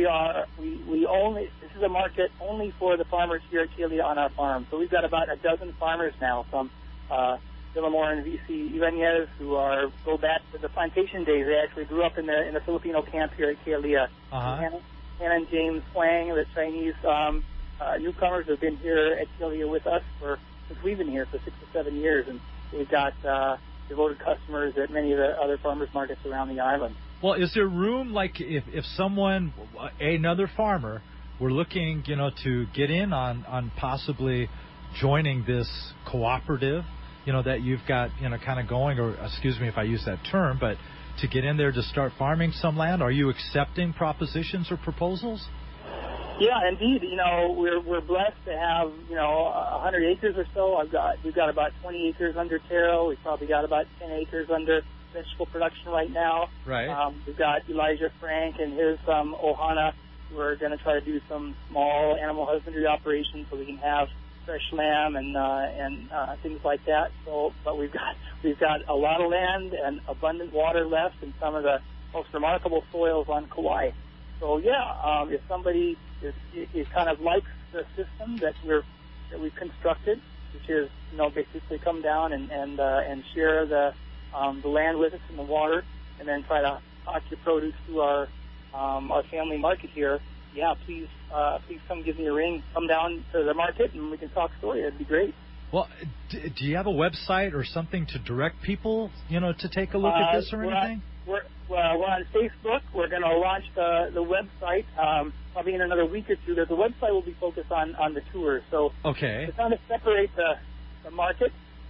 is a market only for the farmers here at Kealia on our farm. So we've got about a dozen farmers now from Villamor and VC Ibanez who go back to the plantation days. They actually grew up in the Filipino camp here at Kealia. Hannah and James Huang, the Chinese newcomers, have been here at Kealia with us since we've been here for 6 to 7 years, and we've got devoted customers at many of the other farmers markets around the island. Well, is there room, like if someone, another farmer, were looking, to get in on possibly joining this cooperative, that you've got, kind of going, or excuse me if I use that term, but to get in there to start farming some land? Are you accepting propositions or proposals? Yeah, indeed. We're blessed to have 100 acres or so. We've got about 20 acres under taro. We've probably got about 10 acres under vegetable production right now. Right. We've got Elijah Frank and his Ohana. We're going to try to do some small animal husbandry operations so we can have fresh lamb and things like that. So, but we've got a lot of land and abundant water left in some of the most remarkable soils on Kauai. So yeah, if somebody is kind of likes the system that we've constructed, which is basically come down and share the land with us and the water, and then try to hawk your produce to our family market here. Yeah, please come give me a ring. Come down to the market and we can talk story. That'd be great. Well, do you have a website or something to direct people, to take a look at this or anything? We're on Facebook. We're going to launch the website probably in another week or two. The website will be focused on the tours. So okay, to kind of separate the market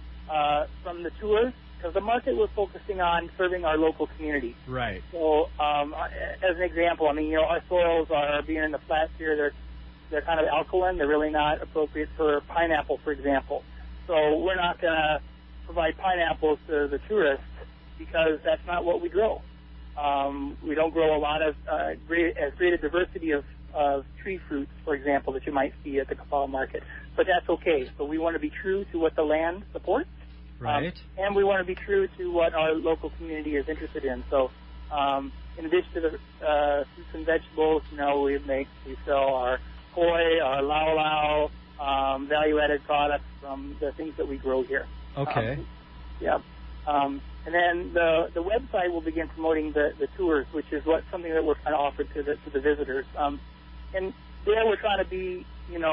from the tours, because the market was focusing on serving our local community. Right. So as an example, our soils are being in the flats here. They're kind of alkaline. They're really not appropriate for pineapple, for example. So we're not going to provide pineapples to the tourists because that's not what we grow. We don't grow a lot of great a diversity of tree fruits, for example, that you might see at the Kapaa market. But that's okay. So we want to be true to what the land supports. Right. And we want to be true to what our local community is interested in. So in addition to the fruits and vegetables, we sell our koi, our lau value-added products from the things that we grow here. Okay. And then the website will begin promoting the tours, which is something that we're trying to offer to the visitors. And there we're trying to be,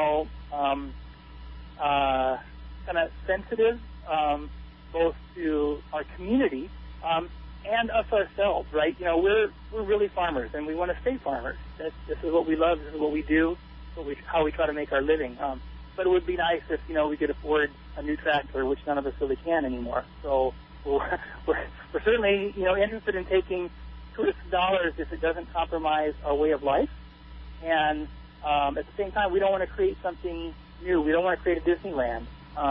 kind of sensitive, both to our community and us ourselves, right? We're really farmers, and we want to stay farmers. This is what we love. This is what we do. How we try to make our living. But it would be nice if we could afford a new tractor, which none of us really can anymore. So we're certainly interested in taking tourist dollars if it doesn't compromise our way of life. And at the same time, we don't want to create something new. We don't want to create a Disneyland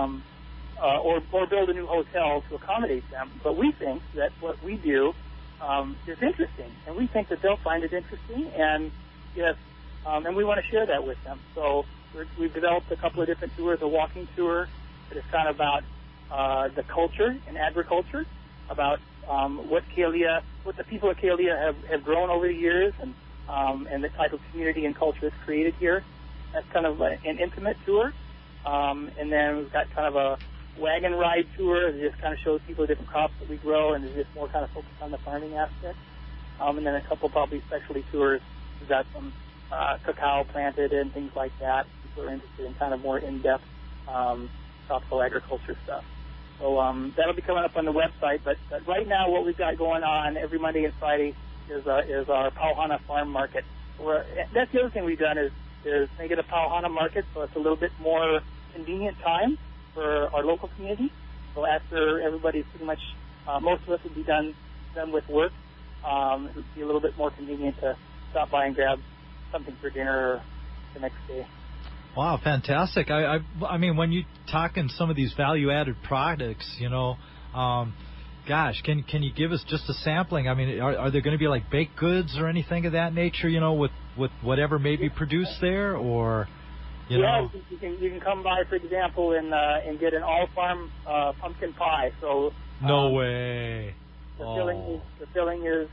or build a new hotel to accommodate them. But we think that what we do is interesting, and we think that they'll find it interesting, and and we want to share that with them. So we've developed a couple of different tours. A walking tour that is kind of about the culture and agriculture, about what the people of Kealia have grown over the years, and the type of community and culture it's created here. That's kind of an intimate tour. And then we've got kind of a wagon ride tour that just kind of shows people the different crops that we grow, and is just more kind of focused on the farming aspect. And then a couple probably specialty tours. We've got some cacao planted and things like that. People are interested in kind of more in-depth tropical agriculture stuff. So that'll be coming up on the website. But right now, what we've got going on every Monday and Friday is our Pauhana Farm Market. That's the other thing we've done is make it a Pauhana Market, so it's a little bit more convenient time for our local community. So after everybody's pretty much, most of us would be done with work, it would be a little bit more convenient to stop by and grab something for dinner the next day. Wow, fantastic! I mean, when you talk in some of these value-added products, gosh, can you give us just a sampling? I mean, are there going to be like baked goods or anything of that nature? With whatever may be produced there, or you know? You can come by, for example, and get an all-farm pumpkin pie. So no way. The filling is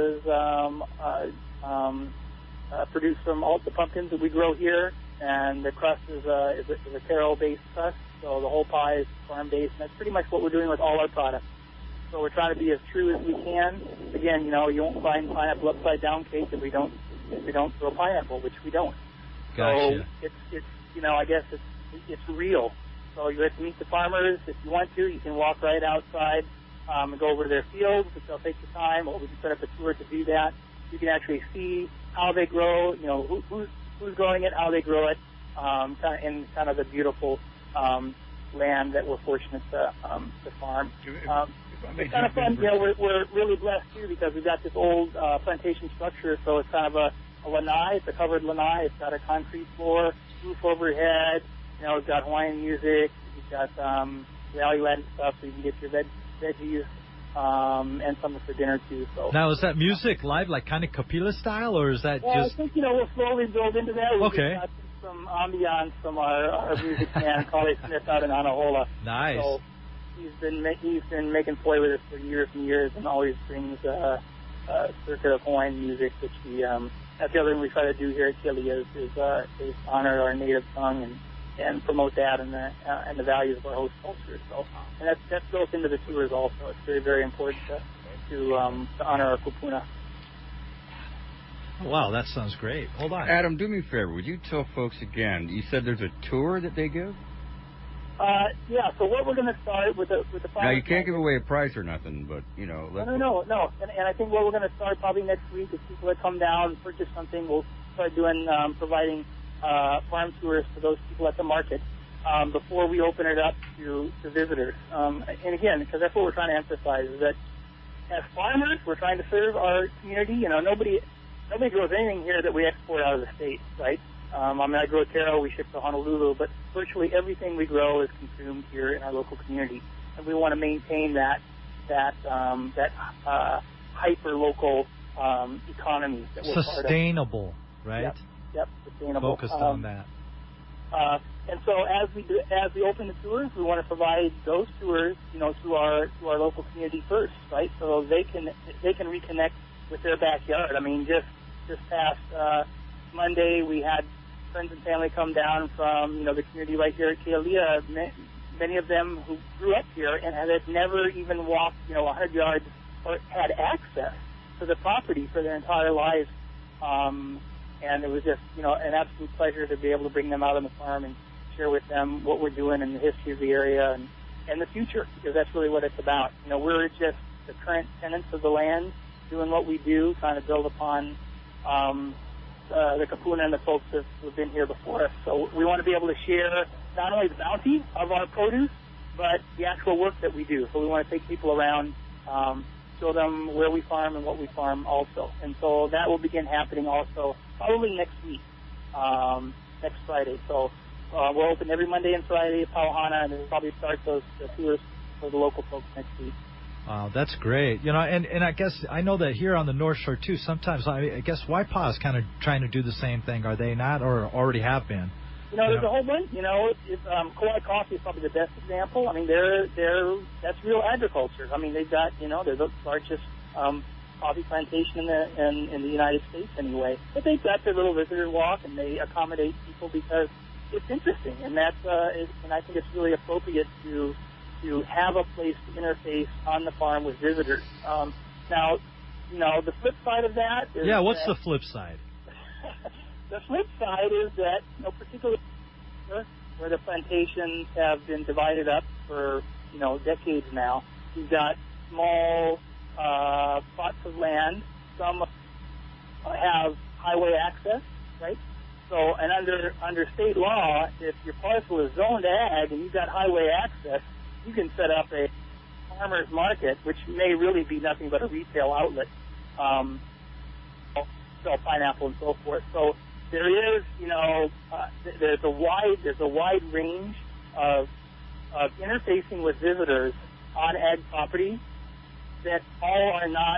produced from all the pumpkins that we grow here. And the crust is a taro-based crust, so the whole pie is farm-based, and that's pretty much what we're doing with all our products. So we're trying to be as true as we can. Again, you won't find pineapple upside-down cake if we don't throw pineapple, which we don't. Gotcha. So it's I guess it's real. So you have to meet the farmers if you want to. You can walk right outside and go over to their fields if they'll take the time, or we can set up a tour to do that. You can actually see how they grow. Who's growing it, how they grow it, in kind of the beautiful land that we're fortunate to farm. It's kind of fun. We're really blessed too because we've got this old plantation structure. So it's kind of a lanai. It's a covered lanai. It's got a concrete floor, roof overhead. It's got Hawaiian music. We've got value-added stuff, so you can get your veggies. And something for dinner too. So now, is that music live, like kind of Kapila style, or is that just? I think we'll slowly build into that. We okay. Got some ambiance from our music man, Kale Smith, out in Anahola. Nice. So he's been making play with us for years and years, and always brings a circuit of Hawaiian music, which that's the other thing we try to do here at Kealia is honor our native tongue and promote that and the values of our host culture. So, and that's built into the tours also. It's very, very important to honor our kupuna. Wow, that sounds great. Hold on, Adam, do me a favor. Would you tell folks again? You said there's a tour that they give. Yeah. So what we're going to start with the now you can't give away a price or nothing, but No. And I think what we're going to start probably next week is people that come down purchase something. We'll start doing providing farm tours for those people at the market before we open it up to visitors. And again, because that's what we're trying to emphasize is that as farmers, we're trying to serve our community. Nobody grows anything here that we export out of the state, right? I grow taro, we ship to Honolulu, but virtually everything we grow is consumed here in our local community, and we want to maintain that hyper local economy that we're sustainable, part of. Right? Yep, sustainable. Focused on that. And so as we open the tours, we want to provide those tours, to our local community first, right? So they can reconnect with their backyard. I mean, just past Monday, we had friends and family come down from, the community right here at Kealia, many of them who grew up here and had never even walked, 100 yards or had access to the property for their entire lives. And it was just, an absolute pleasure to be able to bring them out on the farm and share with them what we're doing and the history of the area and the future, because that's really what it's about. We're just the current tenants of the land, doing what we do, trying to build upon the Kapuna and the folks who've been here before us. So we want to be able to share not only the bounty of our produce, but the actual work that we do. So we want to take people around, show them where we farm and what we farm also. And so that will begin happening also probably next week, next Friday. So we'll open every Monday and Friday at Pauhana, and we'll probably start the tours for the local folks next week. Wow, that's great. And I guess I know that here on the North Shore too, sometimes I guess Waipaw is kind of trying to do the same thing. Are they not, or already have been? There's a whole bunch. Kauai Coffee is probably the best example. I mean, that's real agriculture. I mean, they've got, they're the largest coffee plantation in the United States anyway. But they've got their little visitor walk, and they accommodate people because it's interesting, and that's and I think it's really appropriate to have a place to interface on the farm with visitors. Now, the flip side of that is what's the flip side? The flip side is that, particularly where the plantations have been divided up for, decades now, you've got small plots of land. Some have highway access, right? So, and under state law, if your parcel is zoned ag and you've got highway access, you can set up a farmer's market, which may really be nothing but a retail outlet, sell pineapple and so forth. So there is, there's a wide range of interfacing with visitors on ag property that all are not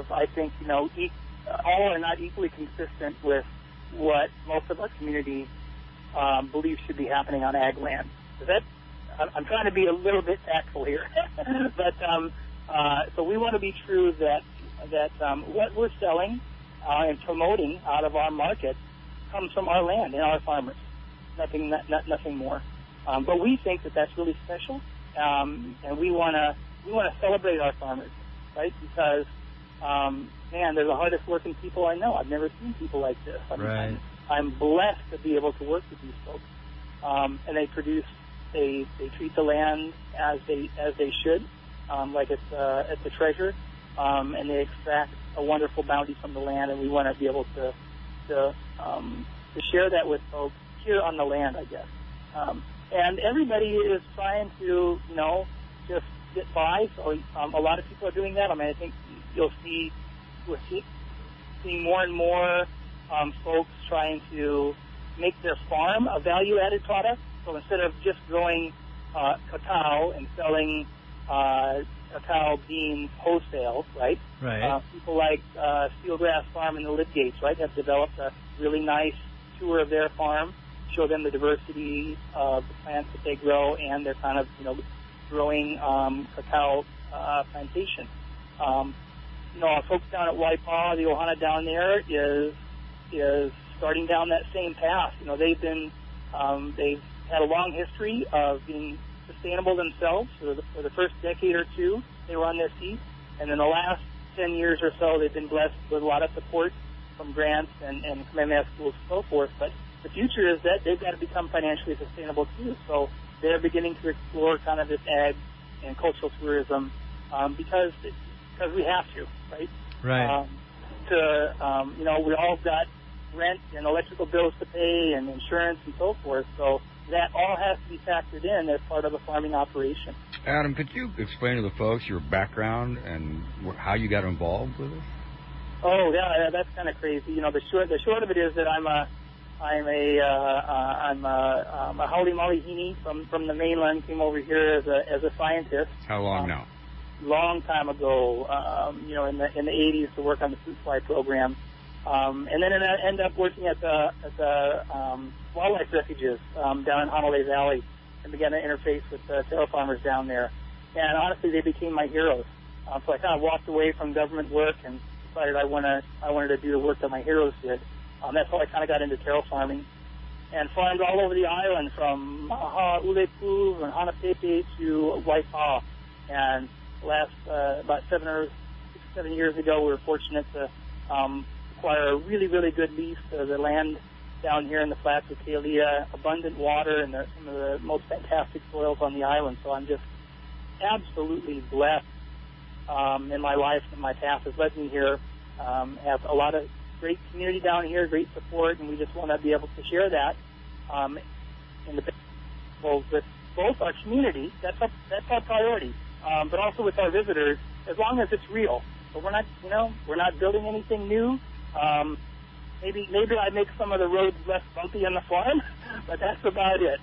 all are not equally consistent with what most of our community believes should be happening on ag land. So I'm trying to be a little bit tactful here, but so we want to be true that what we're selling and promoting out of our market comes from our land and our farmers, nothing more. But we think that that's really special, and we want to celebrate our farmers, right? Because they're the hardest working people I know. I've never seen people like this. Right. I'm blessed to be able to work with these folks, and they produce. They treat the land as they should, like it's a treasure, and they extract a wonderful bounty from the land, and we want to be able to share that with folks here on the land, I guess. And everybody is trying to, just get by. So a lot of people are doing that. I mean, I think we're seeing more and more folks trying to make their farm a value-added product. So instead of just growing cacao and selling cacao beans wholesale, right? Right. People like Steelgrass Farm in the Lidgates, right, have developed a really nice tour of their farm, show them the diversity of the plants that they grow and their kind of, growing cacao plantation. Our folks down at Waipaw, the Ohana down there is starting down that same path. They've had a long history of being sustainable themselves. For the first decade or two, they were on their feet. And in the last 10 years or so, they've been blessed with a lot of support from grants and Kamehameha schools and so forth. But the future is that they've got to become financially sustainable too. So they're beginning to explore kind of this ag and cultural tourism because we have to, right? Right. We all got rent and electrical bills to pay and insurance and so forth. So that all has to be factored in as part of a farming operation. Adam, could you explain to the folks your background and how you got involved with it? Oh, yeah, that's kind of crazy. The short of it is that I'm a Haole Malihini from the mainland. Came over here as a scientist. How long now? Long time ago. In the 80s to work on the fruit fly program. And then I ended up working at the wildlife refuges down in Hanalei Valley and began to interface with tail farmers down there. And honestly, they became my heroes. So I kind of walked away from government work and decided I wanted to do the work that my heroes did. That's how I kind of got into taro farming. and farmed all over the island from Maha, Ulepu, and Hanapepe to Waipawa. And about 7 years ago, we were fortunate to acquire a really, really good lease of the land down here in the flats of Kealia, abundant water, and some of the most fantastic soils on the island. So I'm just absolutely blessed in my life, and my path has led me here. Have a lot of great community down here, great support, and we just want to be able to share that with both our community. That's our priority, but also with our visitors, as long as it's real. But we're not building anything new. Maybe I make some of the roads less bumpy on the farm, but that's about it.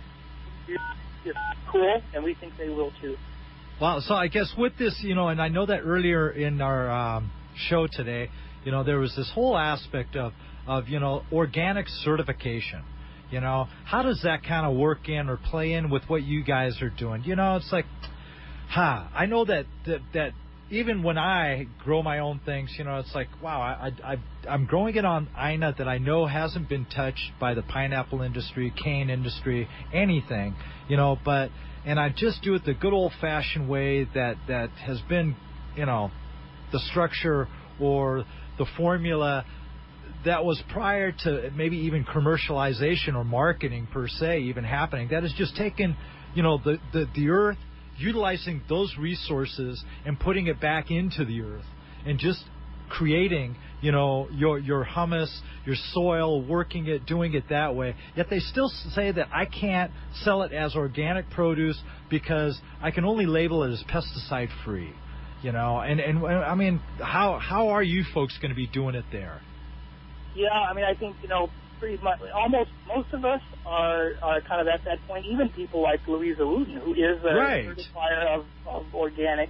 It's cool, and we think they will too. Well, so I guess with this, and I know that earlier in our show today, there was this whole aspect of organic certification. How does that kind of work in or play in with what you guys are doing? It's like, I know that even when I grow my own things, it's like, wow, I'm growing it on Aina that I know hasn't been touched by the pineapple industry, cane industry, anything, and I just do it the good old-fashioned way that has been, the structure or the formula that was prior to maybe even commercialization or marketing per se even happening. That has just taken, the earth, utilizing those resources and putting it back into the earth and just creating, your humus, your soil, working it, doing it that way. Yet they still say that I can't sell it as organic produce because I can only label it as pesticide free. And I mean, how are you folks going to be doing it there? Yeah, I mean, I think, pretty much, most of us are kind of at that point. Even people like Louisa Wooten, who is a certifier of organic,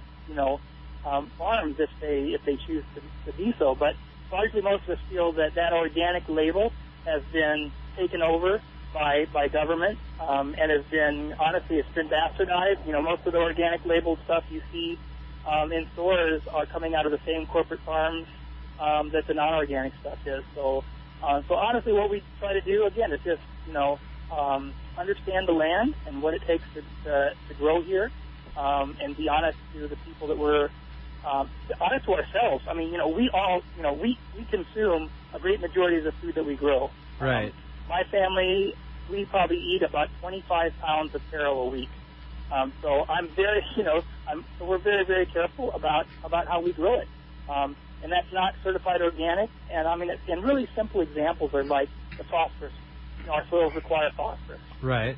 farms if they choose to be so. But largely, most of us feel that organic label has been taken over by government, and has been, honestly, it's been bastardized. Most of the organic labeled stuff you see in stores are coming out of the same corporate farms that the non-organic stuff is. So honestly, what we try to do again is just understand the land and what it takes to grow here, and be honest to the people that we're honest to ourselves. I mean, we all we consume a great majority of the food that we grow. Right. My family, we probably eat about 25 pounds of taro a week. So I'm very, so we're very, very careful about how we grow it. And that's not certified organic. And I mean, and really simple examples are like the phosphorus. Our soils require phosphorus. Right.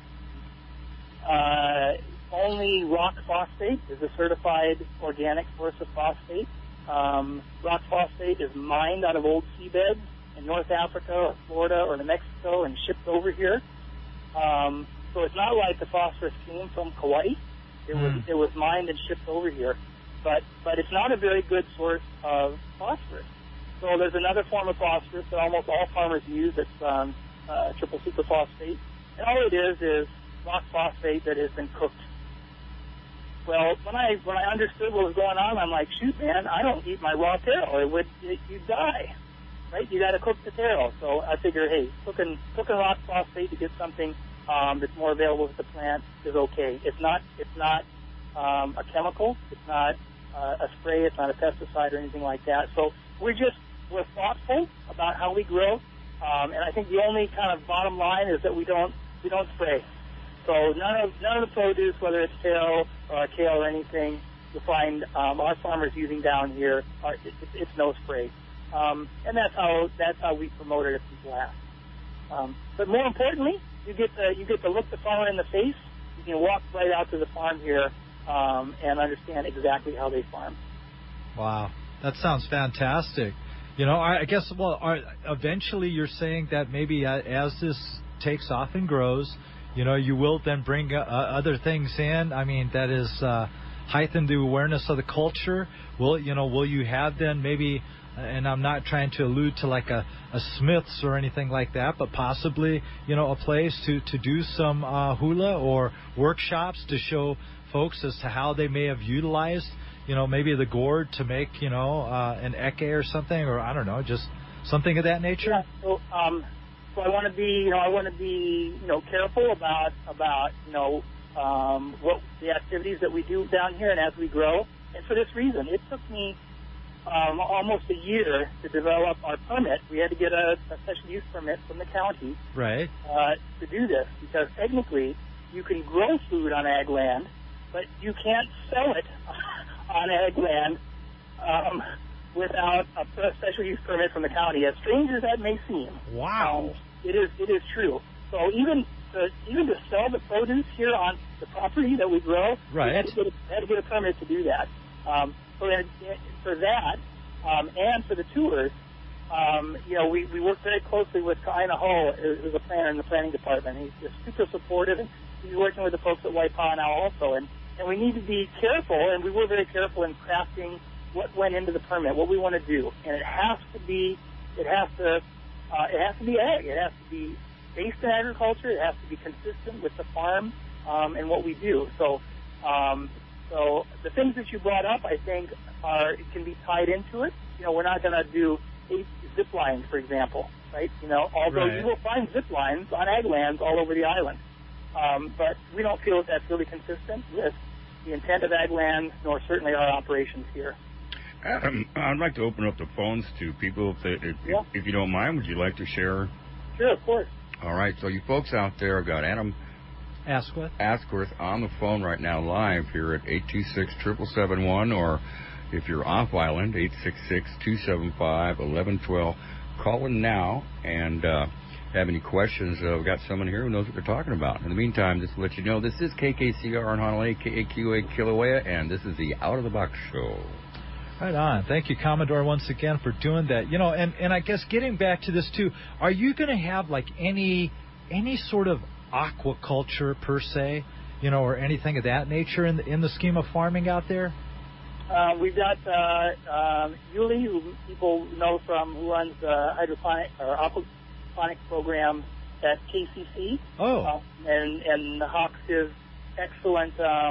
Only rock phosphate is a certified organic source of phosphate. Rock phosphate is mined out of old seabeds in North Africa or Florida or New Mexico and shipped over here. So it's not like the phosphorus came from Kauai. It was mined and shipped over here. But it's not a very good source of phosphorus. So there's another form of phosphorus that almost all farmers use. It's triple superphosphate. And all it is rock phosphate that has been cooked. Well, when I understood what was going on, I'm like, shoot, man, I don't eat my raw taro. You'd die, right? You got to cook the taro. So I figure, hey, cooking rock phosphate to get something that's more available to the plant is okay. It's not a chemical. It's not a spray. It's not a pesticide or anything like that. So we're thoughtful about how we grow, and I think the only kind of bottom line is that we don't spray. So none of the produce, whether it's taro or kale or anything, you'll find our farmers using down here. It's no spray, and that's how we promote it if people ask. But more importantly, you get to look the farmer in the face. You can walk right out to the farm here and understand exactly how they farm. Wow, that sounds fantastic. I guess, eventually you're saying that maybe as this takes off and grows, you will then bring other things in. I mean, that is heighten the awareness of the culture. Will you have then maybe, and I'm not trying to allude to like a Smith's or anything like that, but possibly, a place to do some hula or workshops to show folks as to how they may have utilized, maybe the gourd to make, an eke or something, or I don't know, just something of that nature? Yeah, so So I want to be, careful about what the activities that we do down here and as we grow. And for this reason, it took me almost a year to develop our permit. We had to get a special use permit from the county, right, to do this, because technically you can grow food on ag land, but you can't sell it on ag land without a special use permit from the county. As strange as that may seem, wow, it is true. So even to sell the produce here on the property that we grow, right, we had to get a permit to do that. So for that and for the tours, we work very closely with Kaina Ho, who's a planner in the planning department. He's just super supportive, and he's working with the folks at Waipawa now also. And we need to be careful, and we were very careful in crafting what went into the permit, what we want to do. And it has to be ag. It has to be based in agriculture. It has to be consistent with the farm and what we do. So the things that you brought up, I think, can be tied into it. We're not going to do zip lines, for example, right? Although you will find zip lines on ag lands all over the island. But we don't feel that that's really consistent with the intent of ag lands, nor certainly our operations here. Adam, I'd like to open up the phones to people. If you don't mind, would you like to share? Sure, of course. All right, so you folks out there have got Adam Asquith on the phone right now live here at 826-7771, or if you're off island, 866-275-1112. Call in now and have any questions. We've got someone here who knows what they're talking about. In the meantime, just to let you know, this is KKCR in Honolulu, KAQA Kilauea, and this is the Out of the Box Show. Right on. Thank you, Commodore, once again for doing that. And I guess getting back to this too, are you going to have like any sort of aquaculture per se, or anything of that nature in the scheme of farming out there? We've got Yuli, who people know who runs the hydroponic or aquaponic program at KCC. Oh. And hawks his excellent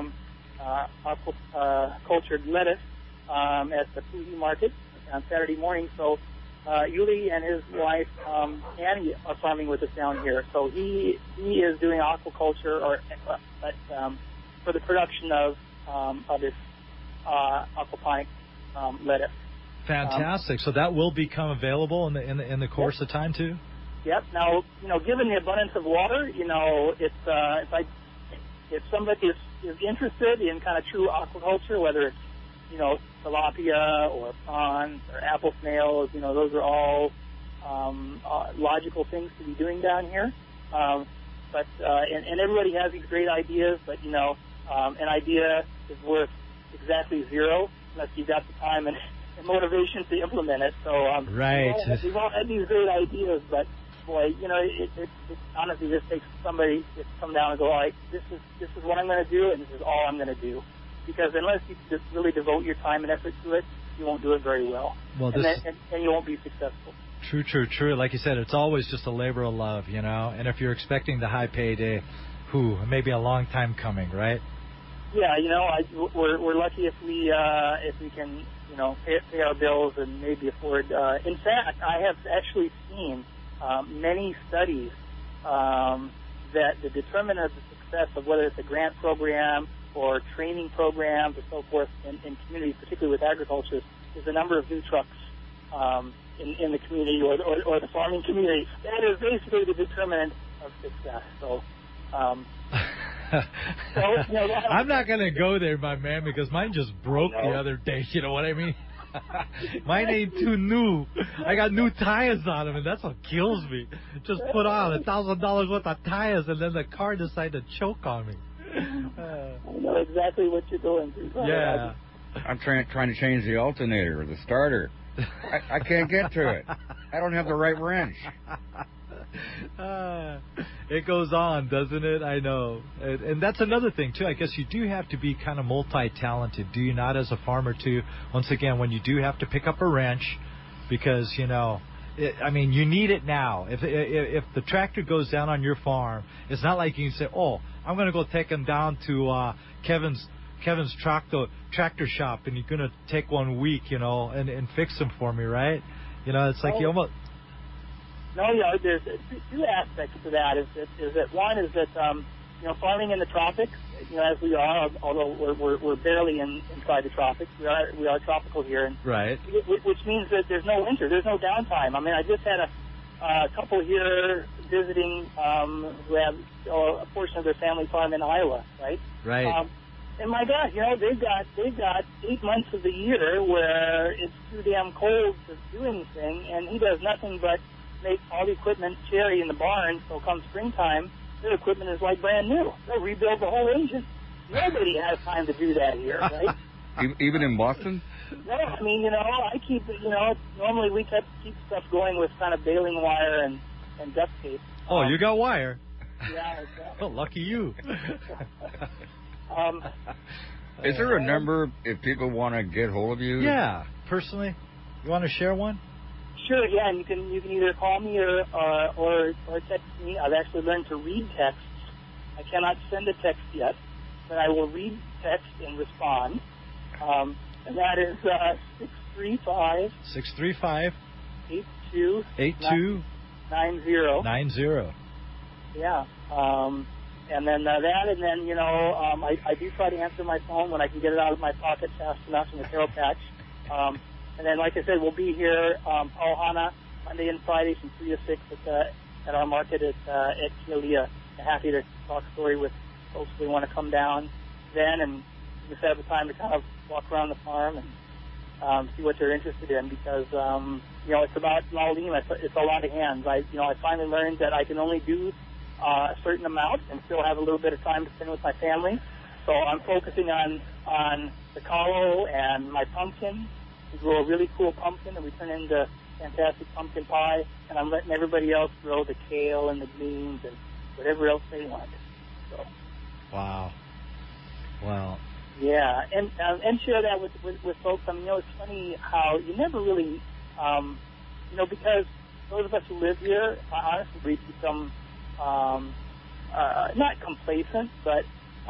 aquacultured lettuce at the Puhi market on Saturday morning. So Yuli and his wife Annie are farming with us down here. So he is doing aquaculture, for the production of his aquaponic lettuce. Fantastic. So that will become available in the course of time too. Yep. Now, given the abundance of water, if somebody is interested in kind of true aquaculture, whether it's tilapia or prawns or apple snails, those are all logical things to be doing down here. But everybody has these great ideas, but an idea is worth exactly zero unless you've got the time and motivation to implement it. So right, we've all had these great ideas, but boy, it honestly just takes somebody to come down and go, all right, this is what I'm going to do, and this is all I'm going to do. Because unless you just really devote your time and effort to it, you won't do it very well. And you won't be successful. True. Like you said, it's always just a labor of love, And if you're expecting the high payday, maybe a long time coming, right? Yeah, we're lucky if we can, pay our bills and maybe afford. In fact, I have actually seen many studies that the determinant of the success of whether it's a grant program or training programs or so forth in communities, particularly with agriculture, is the number of new trucks in the community or the farming community. That is basically the determinant of success. So, I'm not going to go there, my man, because mine just broke the other day. You know what I mean? Mine ain't too new. I got new tires on them, and that's what kills me. Just put on $1,000 worth of tires, and then the car decided to choke on me. I know exactly what you're going through. Yeah. I'm trying to change the alternator or the starter. I can't get to it. I don't have the right wrench. It goes on, doesn't it? I know. And that's another thing, too. I guess you do have to be kind of multi-talented, do you not, as a farmer, too? Once again, when you do have to pick up a wrench, because, you need it now. If the tractor goes down on your farm, it's not like you can say, I'm going to go take him down to Kevin's tractor shop, and you're going to take 1 week, and fix him for me, right? It's like you almost... No, there's two aspects to that. Is that one is that farming in the tropics, as we are, although we're barely inside the tropics, we are tropical here, and right, which means that there's no winter, there's no downtime. I mean, I just had a couple here visiting who have a portion of their family farm in Iowa, right? Right. And my God, they've got 8 months of the year where it's too damn cold to do anything, and he does nothing but make all the equipment cherry in the barn. So come springtime, their equipment is like brand new. They'll rebuild the whole engine. Nobody has time to do that here, right? Even in Boston? No, I mean, I keep, normally we keep stuff going with kind of baling wire and duct tape. Oh, you got wire? Yeah, exactly. Oh, lucky you. Is there a number if people want to get hold of you? Yeah, personally. You want to share one? Sure, yeah, and you can either call me or text me. I've actually learned to read texts. I cannot send a text yet, but I will read text and respond. And that is 635 82 90. Yeah. And then that, and then, I do try to answer my phone when I can get it out of my pocket fast enough in the tail patch. And then, like I said, we'll be here, Pauhana, Monday and Friday from 3 to 6 at our market at Kealia. Happy to talk story with folks who want to come down then and just have the time to kind of walk around the farm and see what they're interested in, because, it's about Laulima. It's a lot of hands. I finally learned that I can only do a certain amount and still have a little bit of time to spend with my family. So I'm focusing on the kalo and my pumpkin. We grow a really cool pumpkin that we turn into fantastic pumpkin pie, and I'm letting everybody else grow the kale and the beans and whatever else they want. So. Wow. Yeah, and share that with folks. I mean, it's funny how you never really, because those of us who live here, honestly, we become not complacent, but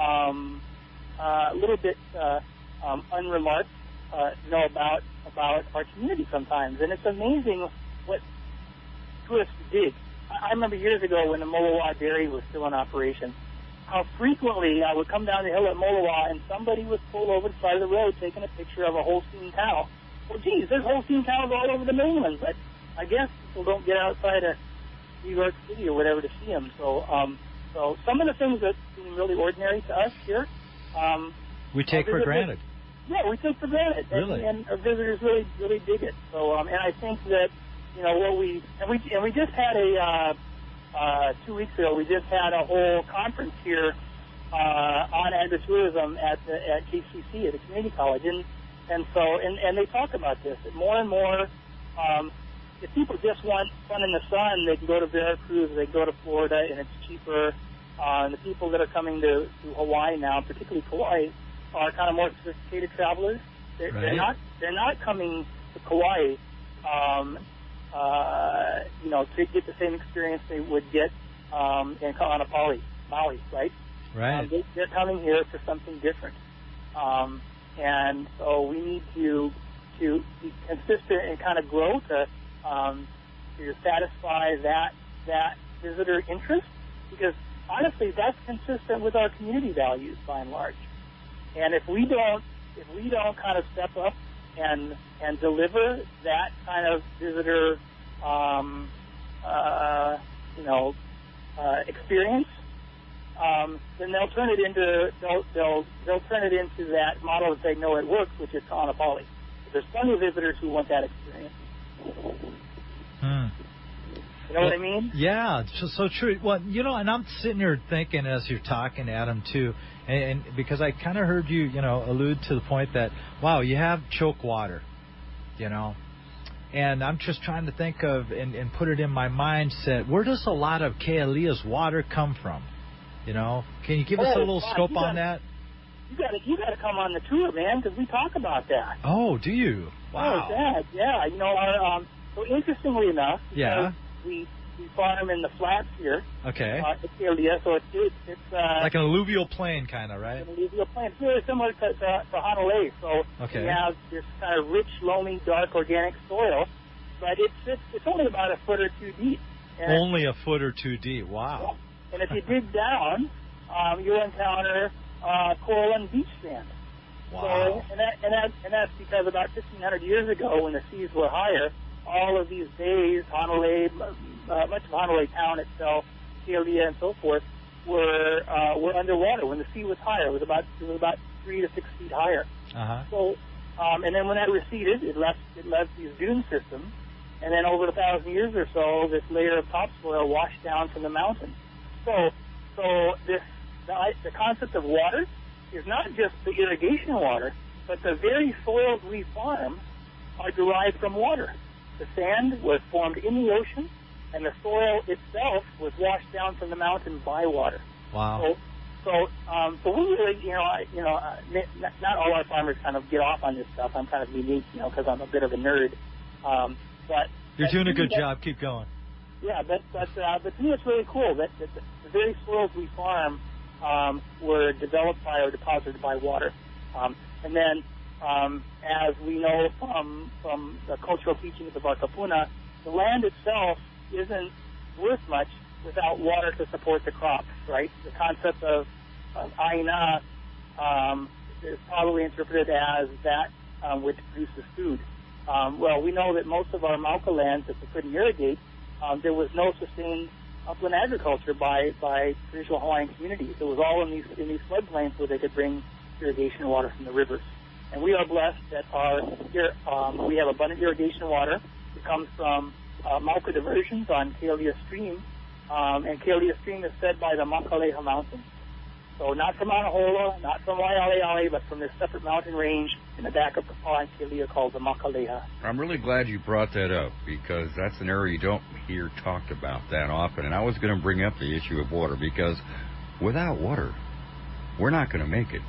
a little bit unremarked, about our community sometimes. And it's amazing what tourists dig. I remember years ago when the Molowa Dairy was still in operation, how frequently I would come down the hill at Molowa and somebody would pull over the side of the road taking a picture of a Holstein cow. Well, geez, there's Holstein cows all over the mainland, but I guess people don't get outside of New York City or whatever to see them. So some of the things that seem really ordinary to us here, we take for granted. Yeah, we take for granted. Really? And our visitors really, really dig it. So, and I think that, we just had 2 weeks ago, we just had a whole conference here on agritourism at KCC, at the community college. And they talk about this. That more and more, if people just want fun in the sun, they can go to Veracruz, they can go to Florida, and it's cheaper. And the people that are coming to Hawaii now, particularly Kauai, are kind of more sophisticated travelers. They're not coming to Kauai, to get the same experience they would get in Kaanapali, Maui, right? Right. They're coming here for something different, and so we need to be consistent and kind of grow to satisfy that visitor interest, because honestly, that's consistent with our community values by and large. And if we don't kind of step up and deliver that kind of visitor experience, then they'll turn it into that model that they know it works, which is Kaanapali. There's plenty of visitors who want that experience. You know what I mean? Yeah, it's so true. Well, and I'm sitting here thinking as you're talking, Adam, too, and because I kind of heard you, allude to the point that, wow, you have choke water, and I'm just trying to think of and put it in my mindset, where does a lot of Kealia's water come from? Can you give us a little scope on that? You got to come on the tour, man, because we talk about that. Oh, do you? Wow. Oh, yeah. So interestingly enough, we farm in the flats here. Okay. At Kealia, so it's like an alluvial plain, kind of, right? An alluvial plain. It's very similar to Hanalei. So we have this kind of rich, loamy, dark, organic soil, but it's only about a foot or two deep. Only a foot or two deep. Wow. And if you dig down, you'll encounter coral and beach sand. Wow. So, and that's because about 1,500 years ago, when the seas were higher, all of these bays, Hanalei, much of Hanalei town itself, Kealia, and so forth, were underwater when the sea was higher. It was about 3 to 6 feet higher. So, and then when that receded, it left these dune systems, and then over 1,000 years or so, this layer of topsoil washed down from the mountain. So the concept of water is not just the irrigation water, but the very soils we farm are derived from water. The sand was formed in the ocean, and the soil itself was washed down from the mountain by water. Wow. So we really, not all our farmers kind of get off on this stuff. I'm kind of unique, because I'm a bit of a nerd. But you're doing a good job. Keep going. Yeah, but to me it's really cool that the very soils we farm were developed by or deposited by water. And then, as we know from the cultural teachings of our kapuna, the land itself isn't worth much without water to support the crops, right? The concept of aina is probably interpreted as that which produces food. Well, we know that most of our Mauka lands that we couldn't irrigate, there was no sustained upland agriculture by traditional Hawaiian communities. It was all in these floodplains where they could bring irrigation water from the rivers. And we are blessed that we have abundant irrigation water. It comes from Mauka diversions on Kealia Stream, and Kealia Stream is fed by the Makaleha Mountains. So not from Mauna Hola, not from Waialeale, but from this separate mountain range in the back of Kapaa and Kealia called the Makaleha. I'm really glad you brought that up, because that's an area you don't hear talked about that often. And I was going to bring up the issue of water, because without water, we're not going to make it.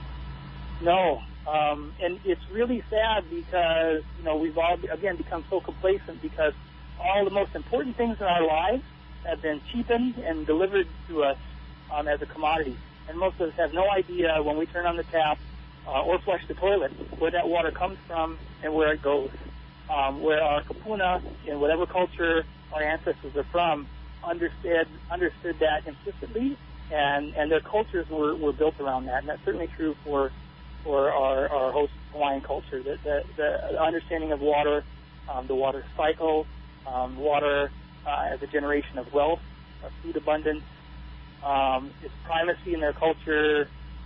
No, and it's really sad because, we've all, again, become so complacent because all the most important things in our lives have been cheapened and delivered to us as a commodity. And most of us have no idea when we turn on the tap or flush the toilet where that water comes from and where it goes. Where our kapuna, in whatever culture our ancestors are from, understood that implicitly, and their cultures were built around that. And that's certainly true for our host Hawaiian culture. The understanding of water, the water cycle, water as a generation of wealth, of food abundance, its primacy in their culture,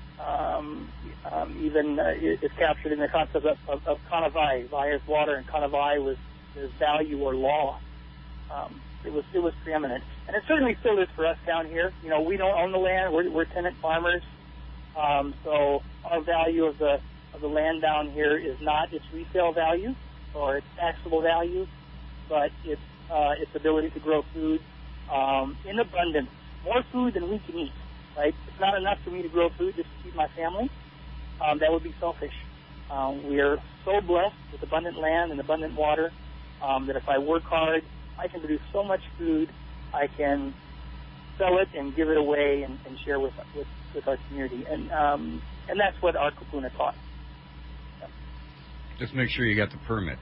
even it's captured in the concept of kanavai. Vai is water, and kanavai was value or law. It was preeminent, and it certainly still is for us down here. We don't own the land; we're tenant farmers. So our value of the land down here is not its resale value or its taxable value, but its ability to grow food in abundance. More food than we can eat, right? It's not enough for me to grow food just to feed my family. That would be selfish. We are so blessed with abundant land and abundant water that if I work hard, I can produce so much food, I can sell it and give it away and share with our community. And that's what our kapuna taught. Yeah. Just make sure you got the permit.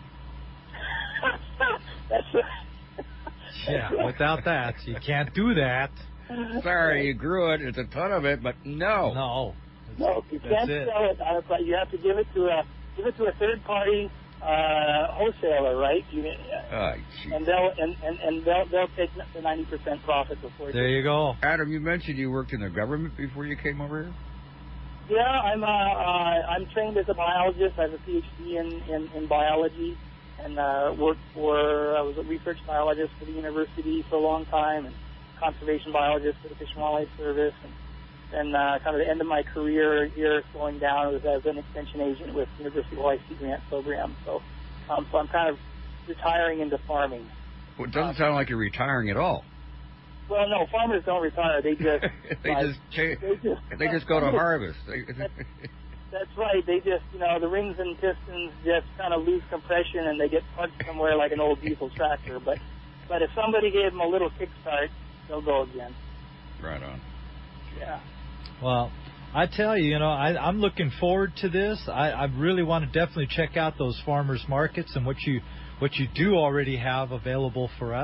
That's yeah, without that, you can't do that. Sorry, you grew it. It's a ton of it, but no. No, you can't sell it. You have to give it to a third party wholesaler, right? And they'll take the 90% profit before. There you go. Adam, you mentioned you worked in the government before you came over here. Yeah, I'm trained as a biologist. I have a PhD in biology, and I was a research biologist for the university for a long time, and conservation biologist for the Fish and Wildlife Service, and kind of the end of my career here, slowing down, was as an extension agent with University of Hawaii Sea Grant Program. So I'm kind of retiring into farming. Well, it doesn't sound like you're retiring at all. Well, no, farmers don't retire. They just they just go to harvest. That's right. They just, the rings and pistons just kind of lose compression and they get punched somewhere like an old diesel tractor. But if somebody gave them a little kickstart, they'll go again. Right on. Yeah. Well, I tell you, I'm looking forward to this. I really want to definitely check out those farmers markets and what you do already have available for us.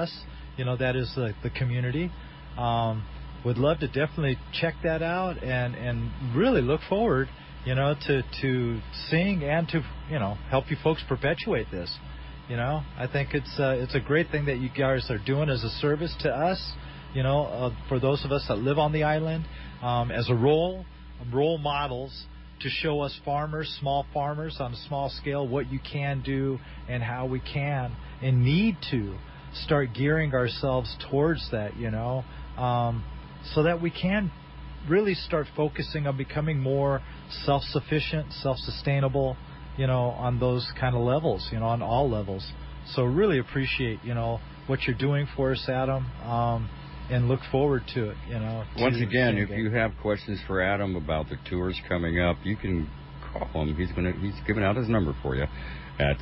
that is the community. Would love to definitely check that out and really look forward, to seeing and to, help you folks perpetuate this. I think it's a great thing that you guys are doing as a service to us, for those of us that live on the island, as role models to show us farmers, small farmers on a small scale, what you can do and how we can and need to start gearing ourselves towards that, so that we can really start focusing on becoming more self-sufficient, self-sustainable, on those kind of levels, on all levels. So really appreciate, what you're doing for us, Adam, and look forward to it, Once again, if you have questions for Adam about the tours coming up, you can call him. He's giving out his number for you at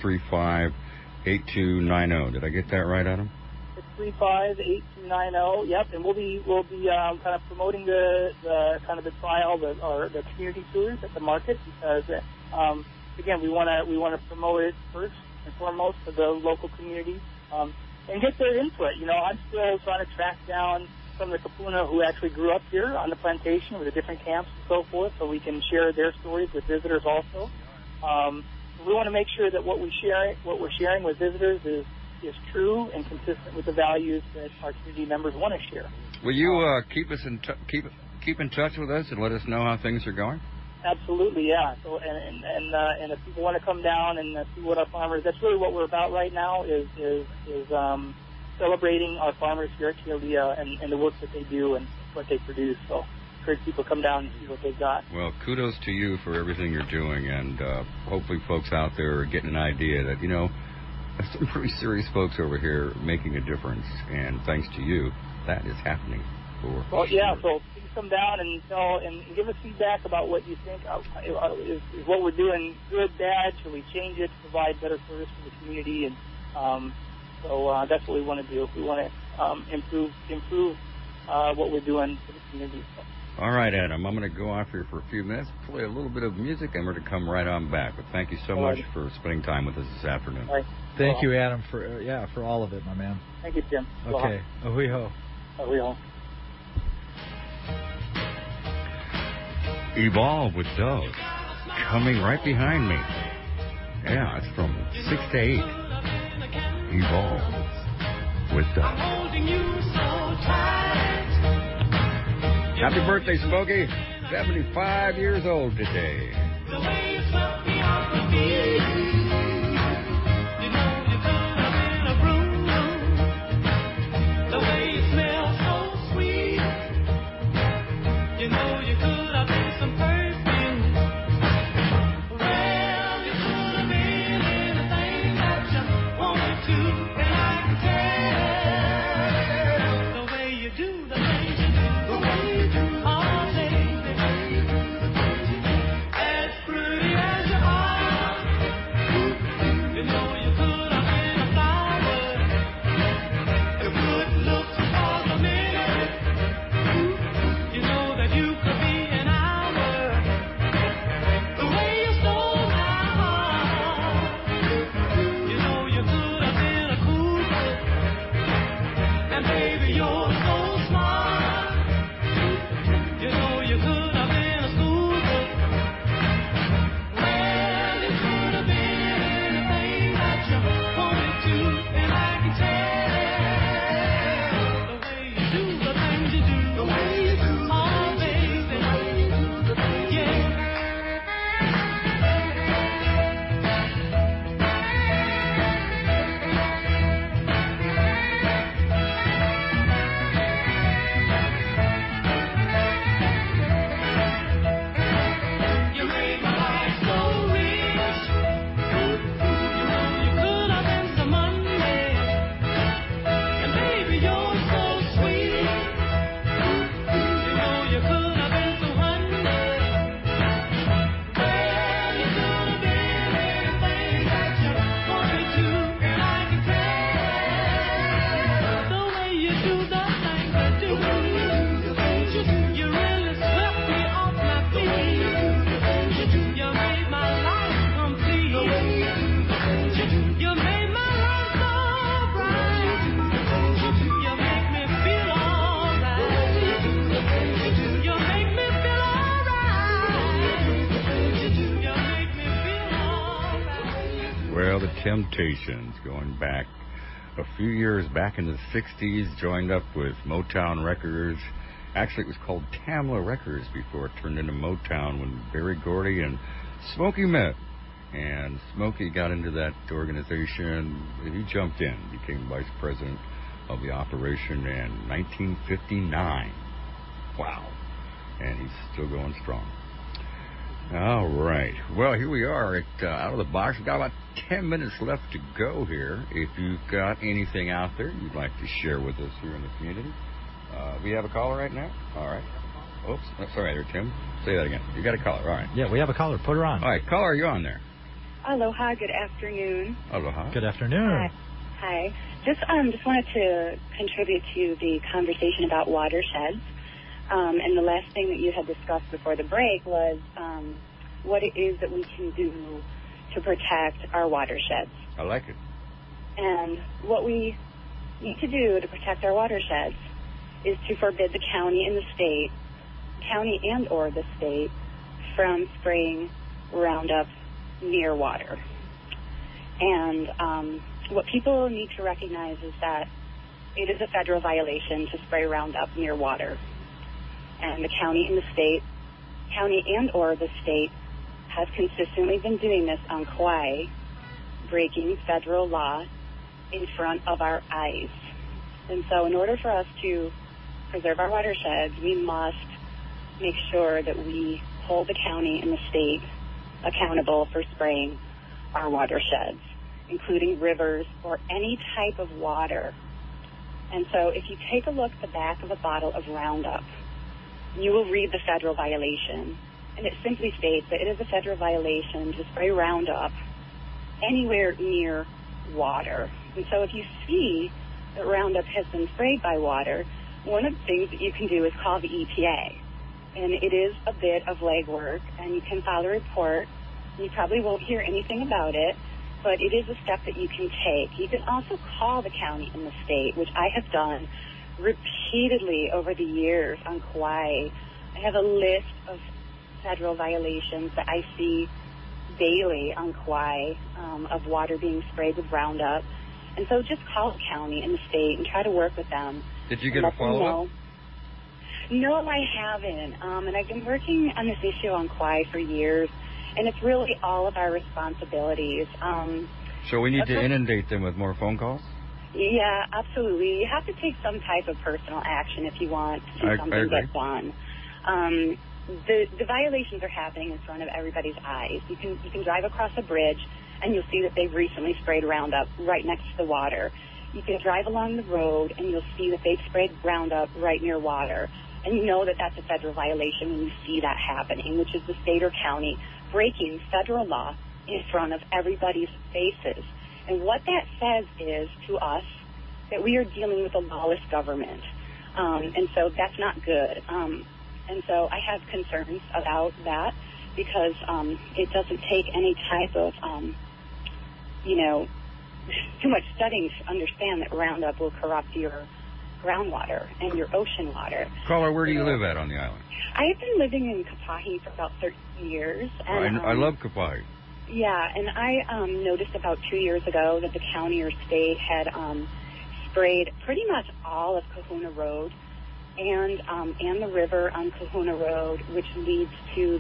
635-8290. Did I get that right, Adam? 635-8290. Yep, and we'll be kind of promoting the kind of the trial or the community tours at the market because again we want to promote it first and foremost to the local community and get their input. I'm still trying to track down some of the Kapuna who actually grew up here on the plantation with the different camps and so forth, so we can share their stories with visitors also. We want to make sure that what we're sharing with visitors is true and consistent with the values that our community members want to share. Will you keep in touch with us and let us know how things are going? Absolutely, yeah. So and if people want to come down and see what our farmers, that's really what we're about right now is celebrating our farmers here at Kealia and the work that they do and what they produce. So encourage people to come down and see what they've got. Well, kudos to you for everything you're doing, and hopefully folks out there are getting an idea that there's some pretty serious folks over here making a difference, and thanks to you, that is happening. Well, yeah, so please come down and give us feedback about what you think is what we're doing good, bad, should we change it to provide better service for the community, and so that's what we want to do. We want to improve what we're doing for the community. So. All right, Adam, I'm going to go off here for a few minutes, play a little bit of music, and we're going to come right on back. But thank you so much for spending time with us this afternoon. All right. Thank you, Adam, for all of it, my man. Thank you, Jim. Okay. Ahui ho. Ahui ho. Evolve with Dove, coming right behind me. Yeah, it's from 6 to 8. Evolve with Dove. Happy birthday, Smokey. 75 years old today. The way you swept me off the feet. You could have been a broom. The way you smell so sweet. You could have been some perfume. Well, you could have been anything that you wanted to, and I can tell the way you do the things you do, the way you do all day, as pretty as you are. Temptations, going back a few years back in the 60s, joined up with Motown Records. Actually, it was called Tamla Records before it turned into Motown when Berry Gordy and Smokey met. And Smokey got into that organization. He jumped in, became vice president of the operation in 1959. Wow. And he's still going strong. All right. Well, here we are at Out of the Box. We've got about 10 minutes left to go here. If you've got anything out there you'd like to share with us here in the community. We have a caller right now? All right. Oops. Sorry there, Tim. Say that again. You got a caller. All right. Yeah, we have a caller. Put her on. All right. Caller, you're on there. Aloha. Good afternoon. Aloha. Good afternoon. Hi. Just wanted to contribute to the conversation about watersheds. And the last thing that you had discussed before the break was what it is that we can do to protect our watersheds. I like it. And what we need to do to protect our watersheds is to forbid the county and the state, county and or the state, from spraying Roundup near water. And what people need to recognize is that it is a federal violation to spray Roundup near water. And the county and the state, county and or the state, have consistently been doing this on Kauai, breaking federal law in front of our eyes. And so in order for us to preserve our watersheds, we must make sure that we hold the county and the state accountable for spraying our watersheds, including rivers or any type of water. And so if you take a look at the back of a bottle of Roundup, you will read the federal violation. And it simply states that it is a federal violation to spray Roundup anywhere near water. And so if you see that Roundup has been sprayed by water, one of the things that you can do is call the EPA. And it is a bit of legwork, and you can file a report. You probably won't hear anything about it, but it is a step that you can take. You can also call the county and the state, which I have done repeatedly over the years on Kauai. I have a list of federal violations that I see daily on Kauai of water being sprayed with Roundup. And so just call the county and the state and try to work with them. Did you get a follow-up? No, I haven't. And I've been working on this issue on Kauai for years, and it's really all of our responsibilities. So we need to inundate them with more phone calls? Yeah, absolutely. You have to take some type of personal action if you want to see something get done. The violations are happening in front of everybody's eyes. You can drive across a bridge and you'll see that they've recently sprayed Roundup right next to the water. You can drive along the road and you'll see that they've sprayed Roundup right near water. And you know that that's a federal violation when you see that happening, which is the state or county breaking federal law in front of everybody's faces. And what that says is to us that we are dealing with a lawless government. And so that's not good. And so I have concerns about that because it doesn't take any type of, too much studying to understand that Roundup will corrupt your groundwater and your ocean water. Caller, where do you live at on the island? I've been living in Kapahi for about 13 years. And, I love Kapahi. Yeah, and I noticed about 2 years ago that the county or state had sprayed pretty much all of Kahuna Road and the river on Kahuna Road, which leads to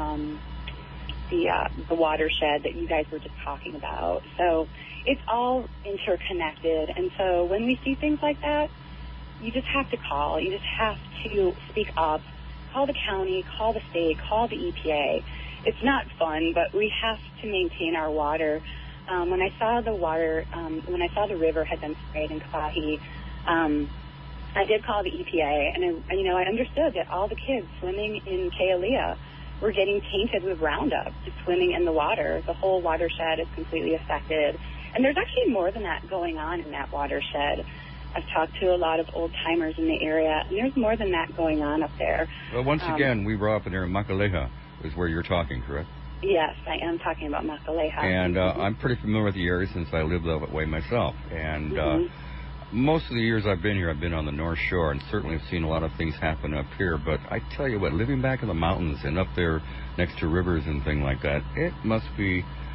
the watershed that you guys were just talking about. So it's all interconnected, and so when we see things like that, you just have to call. You just have to speak up. Call the county, call the state, call the EPA. It's not fun, but we have to maintain our water. When I saw the river had been sprayed in Kapahi, I did call the EPA, and I understood that all the kids swimming in Kealia were getting tainted with Roundup, just swimming in the water. The whole watershed is completely affected. And there's actually more than that going on in that watershed. I've talked to a lot of old-timers in the area, and there's more than that going on up there. Well, once again, we were up in there in Makaleha, is where you're talking, correct? Yes, I am talking about Makaleha. And I'm pretty familiar with the area since I lived that way myself. And most of the years I've been here, I've been on the North Shore, and certainly have seen a lot of things happen up here. But I tell you what, living back in the mountains and up there next to rivers and things like that, it must be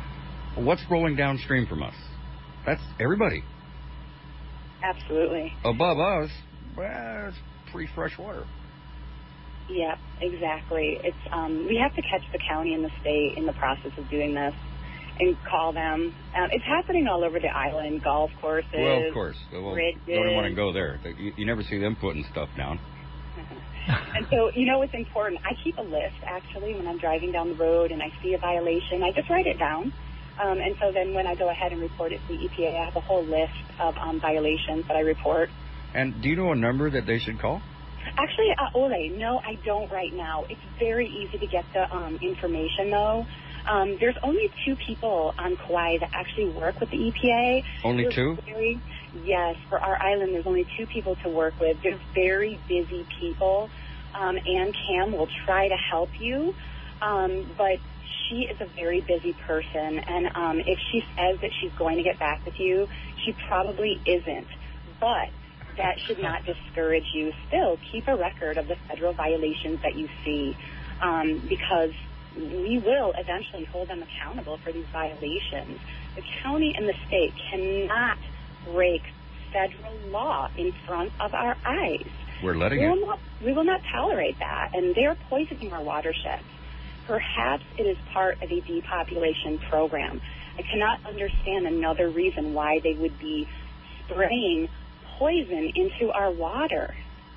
what's rolling downstream from us? That's everybody. Absolutely. Above us, well, it's pretty fresh water. Yeah, exactly. It's we have to catch the county and the state in the process of doing this and call them. It's happening all over the island, golf courses. Well, of course. Well, bridges. don't even want to go there. You never see them putting stuff down. And so, you know what's important? I keep a list, actually, when I'm driving down the road and I see a violation. I just write it down. And so then when I go ahead and report it to the EPA, I have a whole list of violations that I report. And do you know a number that they should call? Actually, Ole, no, I don't right now. It's very easy to get the information, though. There's only 2 people on Kauai that actually work with the EPA. Only 2? Yes, for our island, there's only 2 people to work with. They're very busy people. Ann Cam will try to help you, but she is a very busy person, and if she says that she's going to get back with you, she probably isn't. But that should not discourage you. Still, keep a record of the federal violations that you see, because we will eventually hold them accountable for these violations. The county and the state cannot break federal law in front of our eyes. We're letting it. We will not tolerate that, and they're poisoning our watersheds. Perhaps it is part of a depopulation program. I cannot understand another reason why they would be spraying poison into our water.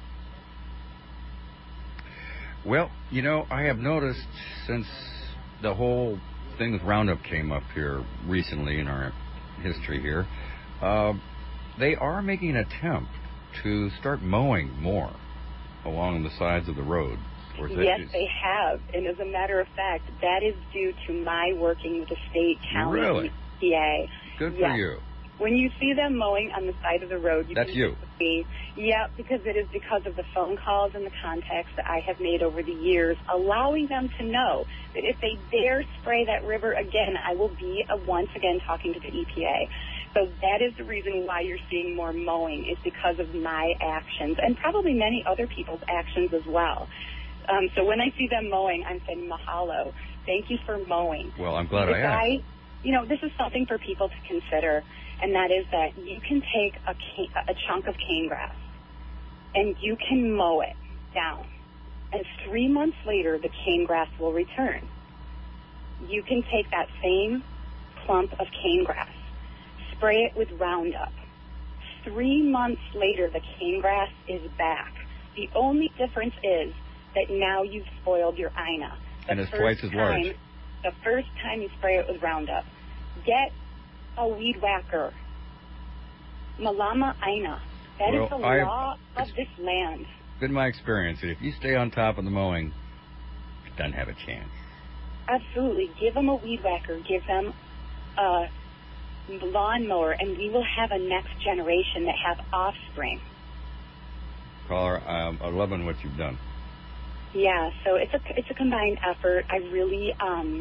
Well, you know, I have noticed since the whole thing with Roundup came up here recently in our history here, they are making an attempt to start mowing more along the sides of the road. Yes, they have. And as a matter of fact, that is due to my working with the state, county, Really? and EPA. Good for Yes. you. When you see them mowing on the side of the road, That's can you. see. Yeah, because it is because of the phone calls and the contacts that I have made over the years, allowing them to know that if they dare spray that river again, I will be once again talking to the EPA. So that is the reason why you're seeing more mowing, is because of my actions, and probably many other people's actions as well. So when I see them mowing, I'm saying mahalo. Thank you for mowing. Well, I'm glad I asked. You know, this is something for people to consider, and that is that you can take a chunk of cane grass and you can mow it down, and 3 months later the cane grass will return. You can take that same clump of cane grass, spray it with Roundup. 3 months later the cane grass is back. The only difference is that now you've spoiled your Ina. And it's twice as large. The first time you spray it with Roundup, get a weed whacker. Malama Ina. That is the law of this land. Been my experience that if you stay on top of the mowing, it doesn't have a chance. Absolutely. Give them a weed whacker. Give them a lawnmower, and we will have a next generation that have offspring. Caller, I'm loving what you've done. Yeah, so it's a combined effort. I really,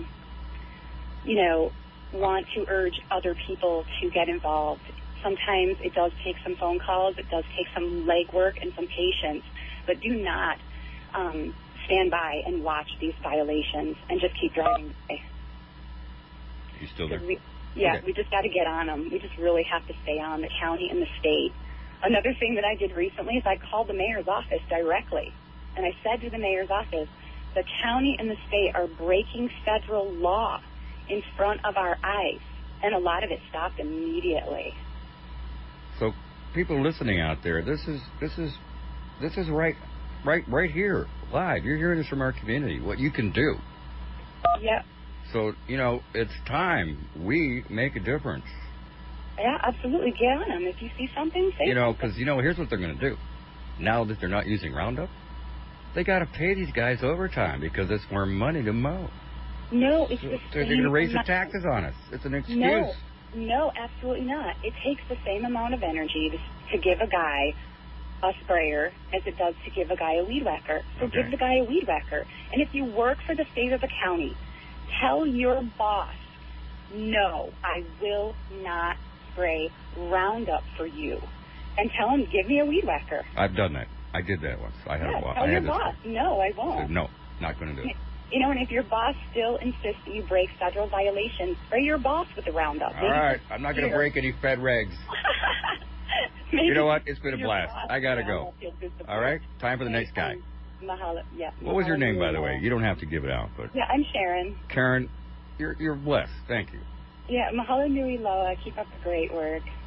want to urge other people to get involved. Sometimes it does take some phone calls, it does take some legwork and some patience, but do not stand by and watch these violations and just keep driving by. You still there? We just got to get on them. We just really have to stay on the county and the state. Another thing that I did recently is I called the mayor's office directly. And I said to the mayor's office, the county and the state are breaking federal law in front of our eyes. And a lot of it stopped immediately. So, people listening out there, this is right here, live. You're hearing this from our community, what you can do. Yep. So, it's time we make a difference. Yeah, absolutely. Get on them. If you see something, say something. Because, here's what they're going to do. Now that they're not using Roundup, they got to pay these guys overtime because it's more money to mow. No, it's the same. They're going to raise the taxes on us. It's an excuse. No, absolutely not. It takes the same amount of energy to give a guy a sprayer as it does to give a guy a weed whacker. So give the guy a weed whacker. And if you work for the state or the county, tell your boss, no, I will not spray Roundup for you. And tell him, give me a weed whacker. I've done that. I did that once. I had tell your boss, no, I won't. No, not going to do it. You know, and if your boss still insists that you break federal violations, spray your boss with the Roundup. All right, I'm not going to break any Fed regs. You know what? It's been a blast. I got to go. All right, time for the next guy. Mahalo. Yeah. What was your name, by the way? Mahalo. You don't have to give it out, but Yeah, I'm Sharon. Karen, you're blessed. Thank you. Yeah, mahalo nui loa. Keep up the great work.